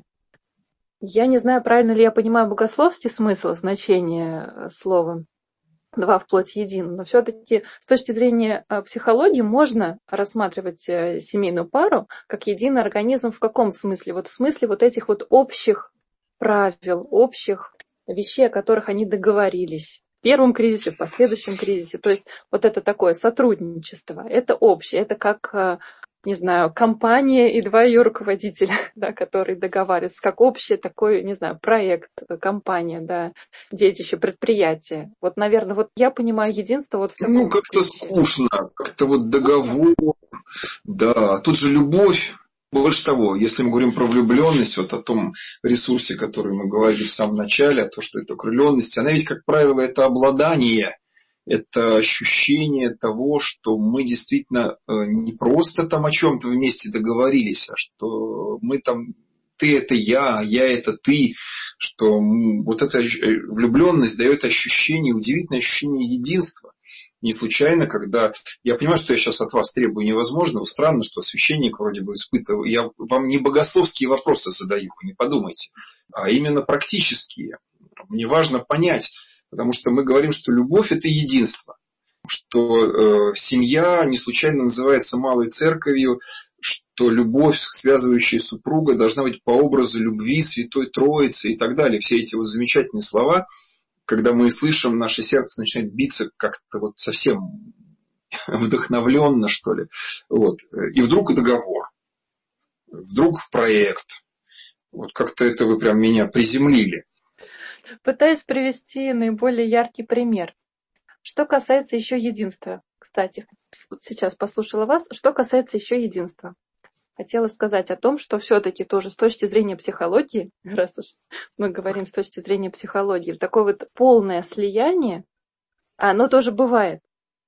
Я не знаю, правильно ли я понимаю богословский смысл, значение слова «два вплоть един», но все-таки с точки зрения психологии можно рассматривать семейную пару как единый организм в каком смысле? Вот в смысле вот этих вот общих правил, общих вещей, о которых они договорились первом кризисе, в последующем кризисе. То есть вот это такое сотрудничество, это общее, это как, не знаю, компания и два ее руководителя, да, которые договариваются, как общий такой, не знаю, проект, компания, да, детище, предприятие. Вот, наверное, вот я понимаю единство вот в таком Ну, как-то ключе. скучно, как-то вот договор, да, тут же любовь. Больше того, если мы говорим про влюбленность, вот о том ресурсе, который мы говорили в самом начале, о том, что это окрыленность, она ведь, как правило, это обладание, это ощущение того, что мы действительно не просто там о чем-то вместе договорились, а что мы там, ты это я, я это ты, что вот эта влюбленность дает ощущение, удивительное ощущение единства. Не случайно, когда... Я понимаю, что я сейчас от вас требую невозможного. Странно, что священник вроде бы испытывает... Я вам не богословские вопросы задаю, вы не подумайте, а именно практические. Мне важно понять, потому что мы говорим, что любовь – это единство. Что э, семья не случайно называется малой церковью, что любовь, связывающая супруга, должна быть по образу любви Святой Троицы и так далее. Все эти вот замечательные слова... Когда мы слышим, наше сердце начинает биться как-то вот совсем вдохновленно, что ли. Вот. И вдруг договор. Вдруг проект. Вот как-то это вы прям меня приземлили. Пытаюсь привести наиболее яркий пример. Что касается еще единства. Кстати, сейчас послушала вас. Что касается еще единства. Хотела сказать о том, что все-таки тоже с точки зрения психологии, раз уж мы говорим с точки зрения психологии, такое вот полное слияние, оно тоже бывает.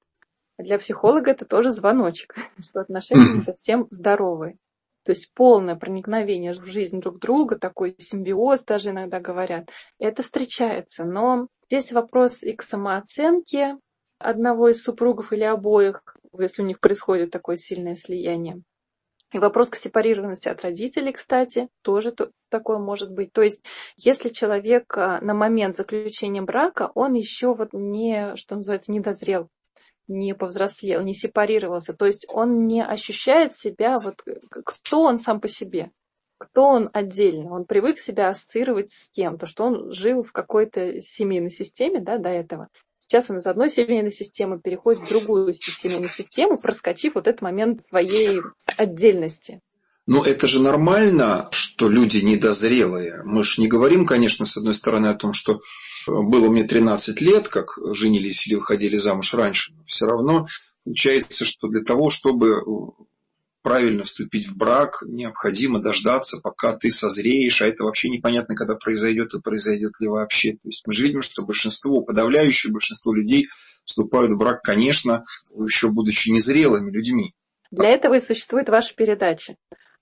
Для психолога это тоже звоночек, что отношения не совсем здоровые. То есть полное проникновение в жизнь друг друга, такой симбиоз даже иногда говорят, это встречается. Но здесь вопрос и к самооценке одного из супругов или обоих, если у них происходит такое сильное слияние. И вопрос к сепарированности от родителей, кстати, тоже такое может быть. То есть, если человек на момент заключения брака, он еще вот не, что называется, не дозрел, не повзрослел, не сепарировался. То есть, он не ощущает себя, вот, кто он сам по себе, кто он отдельно. Он привык себя ассоциировать с кем-то, что он жил в какой-то семейной системе, да, до этого. Сейчас он из одной семейной системы переходит в другую семейную систему, проскочив вот этот момент своей отдельности. Ну, это же нормально, что люди недозрелые. Мы же не говорим, конечно, с одной стороны о том, что было мне тринадцать лет, как женились или выходили замуж раньше. Но все равно получается, что для того, чтобы правильно вступить в брак, необходимо дождаться, пока ты созреешь, а это вообще непонятно, когда произойдет и произойдет ли вообще. То есть мы же видим, что большинство, подавляющее большинство людей вступают в брак, конечно, еще будучи незрелыми людьми. Для этого и существует ваша передача.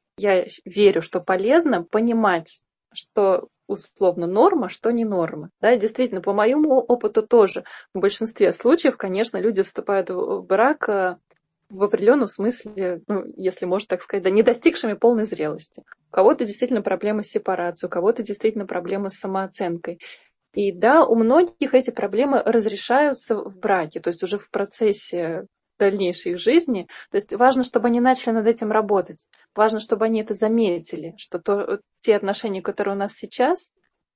Я верю, что полезно понимать, что условно норма, что не норма. Да, действительно, по моему опыту тоже в большинстве случаев, конечно, люди вступают в брак в определенном смысле, ну, если можно так сказать, да, не достигшими полной зрелости. У кого-то действительно проблемы с сепарацией, у кого-то действительно проблемы с самооценкой. И да, у многих эти проблемы разрешаются в браке, то есть уже в процессе дальнейшей их жизни. То есть важно, чтобы они начали над этим работать. Важно, чтобы они это заметили, что то, те отношения, которые у нас сейчас,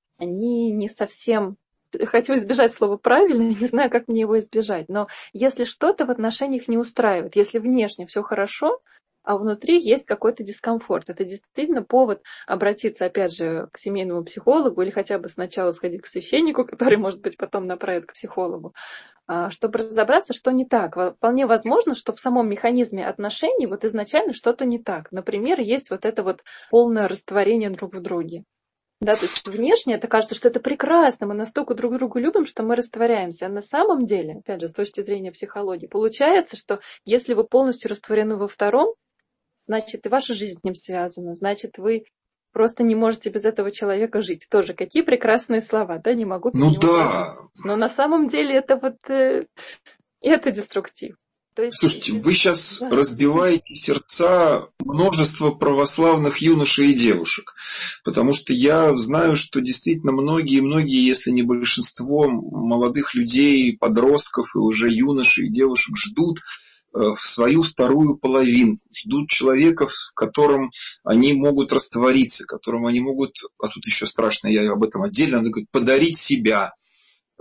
они не совсем... Хочу избежать слова «правильно», не знаю, как мне его избежать. Но если что-то в отношениях не устраивает, если внешне все хорошо, а внутри есть какой-то дискомфорт, это действительно повод обратиться, опять же, к семейному психологу или хотя бы сначала сходить к священнику, который, может быть, потом направит к психологу, чтобы разобраться, что не так. Вполне возможно, что в самом механизме отношений вот изначально что-то не так. Например, есть вот это вот полное растворение друг в друге. Да, то есть внешне это кажется, что это прекрасно, мы настолько друг друга любим, что мы растворяемся. А на самом деле, опять же, с точки зрения психологии, получается, что если вы полностью растворены во втором, значит, и ваша жизнь с ним связана, значит, вы просто не можете без этого человека жить. Тоже какие прекрасные слова, да, не могу. Ну да. Жить. Но на самом деле это вот, э, это деструктив. То есть, слушайте, вы сейчас да. разбиваете сердца множества православных юношей и девушек, потому что я знаю, что действительно многие-многие, если не большинство молодых людей, подростков и уже юношей и девушек ждут в свою вторую половинку, ждут человека, в котором они могут раствориться, которому они могут, а тут еще страшно, я об этом отдельно, надо говорить, подарить себя,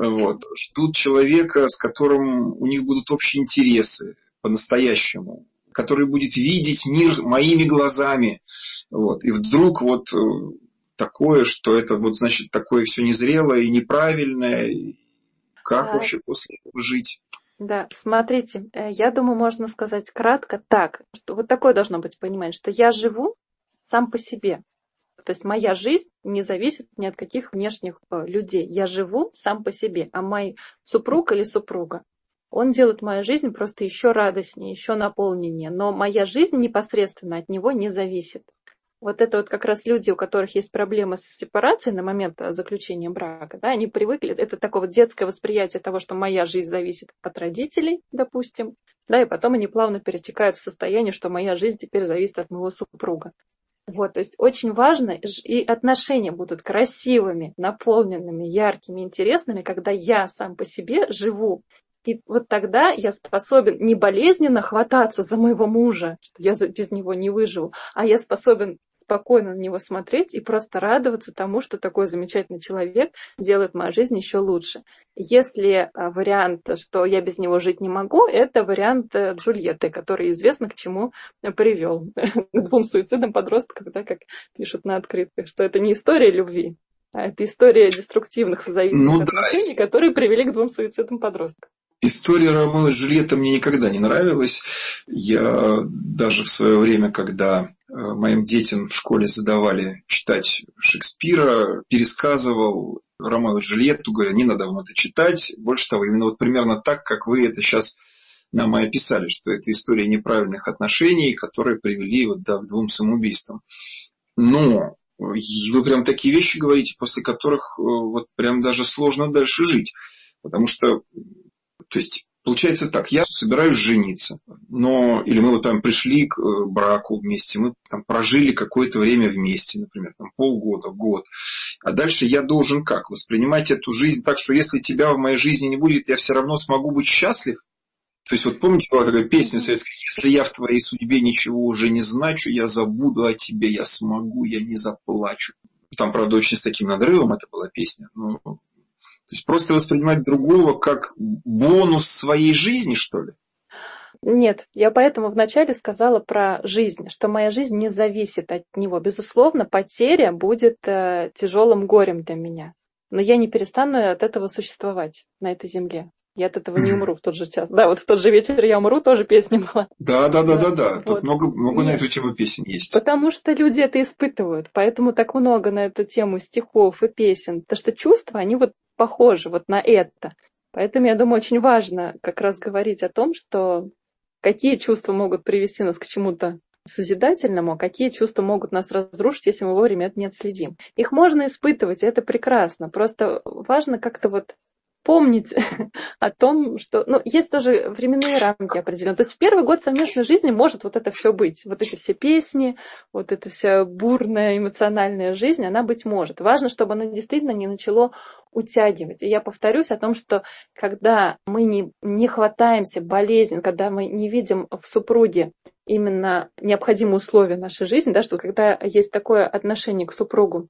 Вот. Ждут человека, с которым у них будут общие интересы по-настоящему, который будет видеть мир моими глазами. Вот. И вдруг вот такое, что это вот, значит, такое все незрелое и неправильное. Как а... вообще после этого жить? Да, смотрите, я думаю, можно сказать кратко так, что вот такое должно быть понимание, что я живу сам по себе. То есть моя жизнь не зависит ни от каких внешних людей. Я живу сам по себе, а мой супруг или супруга, он делает мою жизнь просто еще радостнее, еще наполненнее. Но моя жизнь непосредственно от него не зависит. Вот это вот как раз люди, у которых есть проблемы с сепарацией на момент заключения брака, да, они привыкли, это такое вот детское восприятие того, что моя жизнь зависит от родителей, допустим, да, и потом они плавно перетекают в состояние, что моя жизнь теперь зависит от моего супруга. Вот, то есть очень важно, и отношения будут красивыми, наполненными, яркими, интересными, когда я сам по себе живу. И вот тогда я способен не болезненно хвататься за моего мужа, что я без него не выживу, а я способен спокойно на него смотреть и просто радоваться тому, что такой замечательный человек делает мою жизнь еще лучше. Если вариант, что я без него жить не могу, это вариант Джульетты, который известно к чему привел. К двум суицидам подростков, да, как пишут на открытках, что это не история любви, а это история деструктивных созависимых ну, отношений, да. которые привели к двум суицидам подростков. История Ромео и Джульетты мне никогда не нравилась. Я даже в свое время, когда моим детям в школе задавали читать Шекспира, пересказывал Ромео и Джульетту, говоря, не надо вам это читать. Больше того, именно вот примерно так, как вы это сейчас нам и описали, что это история неправильных отношений, которые привели вот, да, к двум самоубийствам. Но вы прям такие вещи говорите, после которых вот прям даже сложно дальше жить. Потому что То есть, получается так, я собираюсь жениться, но, или мы вот там пришли к браку вместе, мы там прожили какое-то время вместе, например, там полгода, год, а дальше я должен как? Воспринимать эту жизнь так, что если тебя в моей жизни не будет, я все равно смогу быть счастлив? То есть, вот помните, была такая песня советская, если я в твоей судьбе ничего уже не значу, я забуду о тебе, я смогу, я не заплачу. Там, правда, очень с таким надрывом это была песня, но... То есть просто воспринимать другого как бонус своей жизни, что ли? Нет, я поэтому вначале сказала про жизнь, что моя жизнь не зависит от него. Безусловно, потеря будет э, тяжелым горем для меня. Но я не перестану от этого существовать на этой земле. Я от этого не умру в тот же час. Да, вот в тот же вечер я умру, тоже песня была. Да, да, да, да, да. Тут вот. много, много на эту тему песен есть. Потому что люди это испытывают, поэтому так много на эту тему стихов и песен. Потому что чувства, они вот похожи вот на это. Поэтому, я думаю, очень важно как раз говорить о том, что какие чувства могут привести нас к чему-то созидательному, а какие чувства могут нас разрушить, если мы вовремя это не отследим. Их можно испытывать, и это прекрасно. Просто важно как-то вот помнить о том, что... Ну, есть тоже временные рамки определенные. То есть в первый год совместной жизни может вот это все быть. Вот эти все песни, вот эта вся бурная эмоциональная жизнь, она быть может. Важно, чтобы она действительно не начало утягивать. И я повторюсь о том, что когда мы не, не хватаемся болезненно, когда мы не видим в супруге именно необходимые условия нашей жизни, да, что когда есть такое отношение к супругу,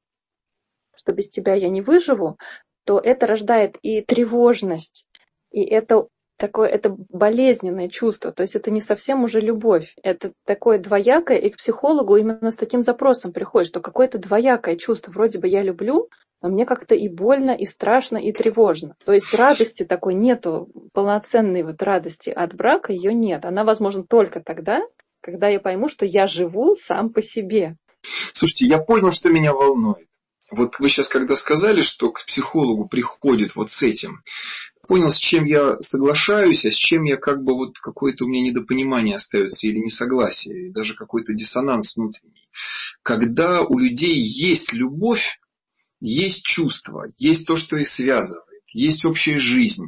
что без тебя я не выживу, то это рождает и тревожность, и это такое, это болезненное чувство, то есть это не совсем уже любовь, это такое двоякое, и к психологу именно с таким запросом приходит, что какое-то двоякое чувство, вроде бы я люблю, но мне как-то и больно, и страшно, и тревожно. То есть радости такой нету, полноценной вот радости от брака ее нет. Она возможна только тогда, когда я пойму, что я живу сам по себе. Слушайте, я понял, что меня волнует. Вот вы сейчас, когда сказали, что к психологу приходит вот с этим, понял, с чем я соглашаюсь, а с чем я как бы вот какое-то у меня недопонимание остается или несогласие, и даже какой-то диссонанс внутренний. Когда у людей есть любовь, есть чувства, есть то, что их связывает, есть общая жизнь,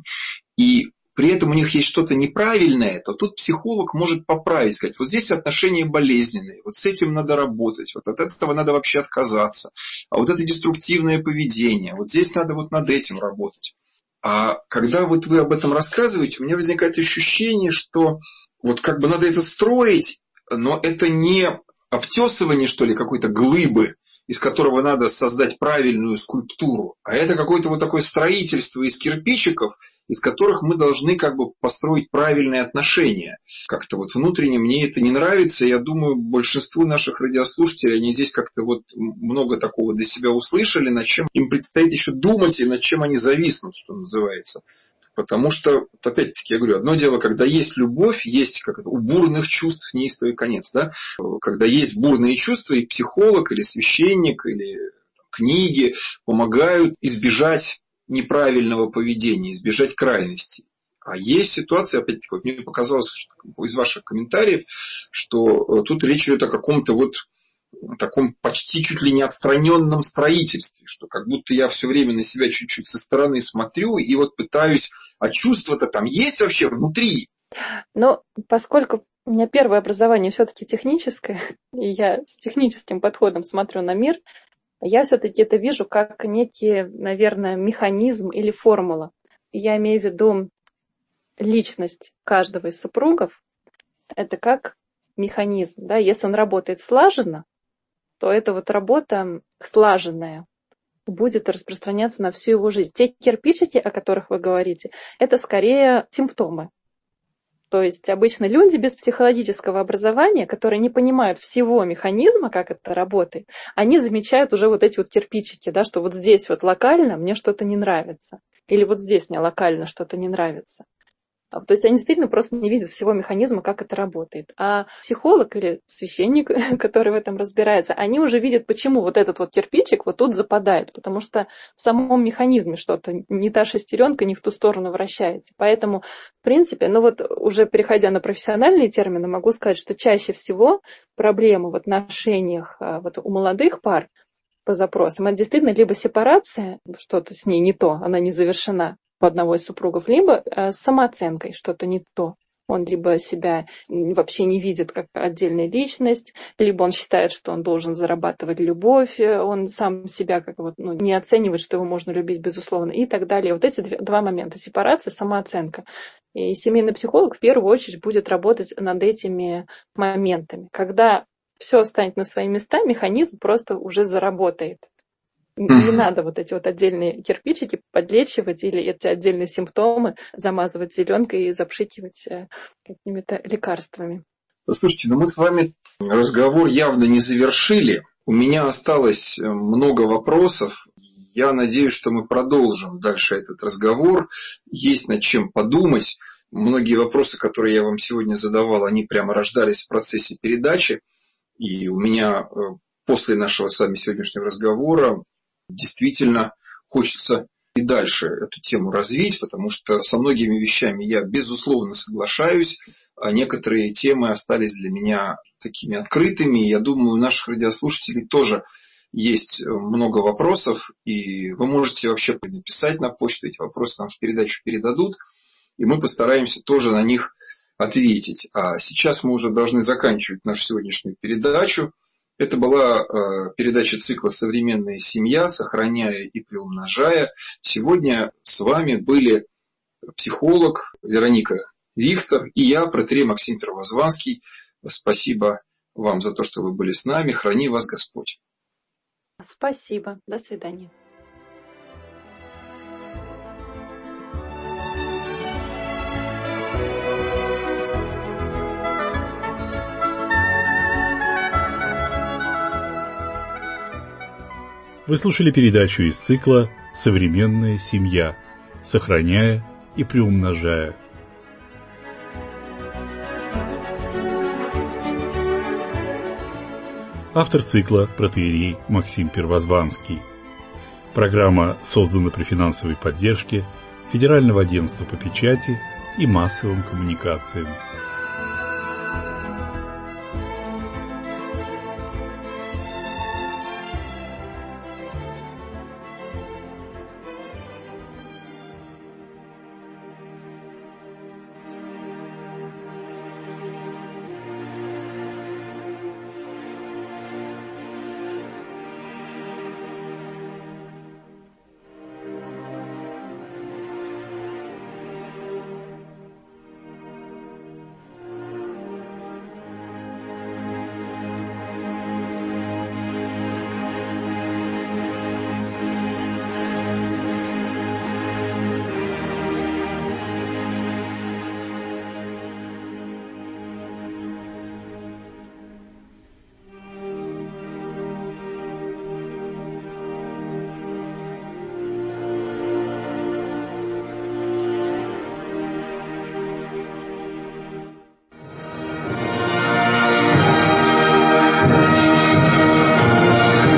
и при этом у них есть что-то неправильное, то тут психолог может поправить, сказать, вот здесь отношения болезненные, вот с этим надо работать, вот от этого надо вообще отказаться, а вот это деструктивное поведение, вот здесь надо вот над этим работать. А когда вот вы об этом рассказываете, у меня возникает ощущение, что вот как бы надо это строить, но это не обтесывание, что ли, какой-то глыбы, из которого надо создать правильную скульптуру, а это какое-то вот такое строительство из кирпичиков, из которых мы должны как бы построить правильные отношения. Как-то вот внутренне мне это не нравится. Я думаю, большинству наших радиослушателей, они здесь как-то вот много такого для себя услышали, над чем им предстоит еще думать и над чем они зависнут, что называется. Потому что, опять-таки, я говорю, одно дело, когда есть любовь, есть как это, у бурных чувств неистовый конец. Да? Когда есть бурные чувства, и психолог, или священник, или книги помогают избежать неправильного поведения, избежать крайностей. А есть ситуация, опять-таки, вот мне показалось что, из ваших комментариев, что тут речь идет о каком-то вот таком почти чуть ли не отстраненном строительстве, что как будто я все время на себя чуть-чуть со стороны смотрю и вот пытаюсь, а чувства-то там есть вообще внутри? Но поскольку у меня первое образование все-таки техническое, и я с техническим подходом смотрю на мир, я все-таки это вижу как некий, наверное, механизм или формула. Я имею в виду личность каждого из супругов, это как механизм. Да? Если он работает слаженно, то эта вот работа слаженная будет распространяться на всю его жизнь. Те кирпичики, о которых вы говорите, это скорее симптомы. То есть обычно люди без психологического образования, которые не понимают всего механизма, как это работает, они замечают уже вот эти вот кирпичики, да, что вот здесь вот локально мне что-то не нравится. Или вот здесь мне локально что-то не нравится. То есть они действительно просто не видят всего механизма, как это работает. А психолог или священник, который в этом разбирается, они уже видят, почему вот этот вот кирпичик вот тут западает. Потому что в самом механизме что-то, не та шестеренка, не в ту сторону вращается. Поэтому, в принципе, ну вот уже переходя на профессиональные термины, могу сказать, что чаще всего проблемы в отношениях вот у молодых пар по запросам, это действительно либо сепарация, что-то с ней не то, она не завершена, у одного из супругов, либо с самооценкой что-то не то. Он либо себя вообще не видит как отдельная личность, либо он считает, что он должен зарабатывать любовь, он сам себя как вот, ну, не оценивает, что его можно любить, безусловно, и так далее. Вот эти два момента – сепарация, самооценка. И семейный психолог в первую очередь будет работать над этими моментами. Когда все станет на свои места, механизм просто уже заработает. Не надо вот эти вот отдельные кирпичики подлечивать или эти отдельные симптомы замазывать зеленкой и запшикивать какими-то лекарствами. Слушайте, ну мы с вами разговор явно не завершили. У меня осталось много вопросов. Я надеюсь, что мы продолжим дальше этот разговор. Есть над чем подумать. Многие вопросы, которые я вам сегодня задавал, они прямо рождались в процессе передачи. И у меня после нашего с вами сегодняшнего разговора действительно хочется и дальше эту тему развить, потому что со многими вещами я безусловно соглашаюсь, а некоторые темы остались для меня такими открытыми. Я думаю, у наших радиослушателей тоже есть много вопросов, и вы можете вообще написать на почту, эти вопросы нам в передачу передадут, и мы постараемся тоже на них ответить. А сейчас мы уже должны заканчивать нашу сегодняшнюю передачу. Это была э, передача цикла «Современная семья. Сохраняя и приумножая». Сегодня с вами были психолог Вероника Вихтор и я, протоиерей Максим Первозванский. Спасибо вам за то, что вы были с нами. Храни вас Господь. Спасибо. До свидания. Вы слушали передачу из цикла «Современная семья. Сохраняя и приумножая». Автор цикла протоиерей Максим Первозванский. Программа создана при финансовой поддержке Федерального агентства по печати и массовым коммуникациям.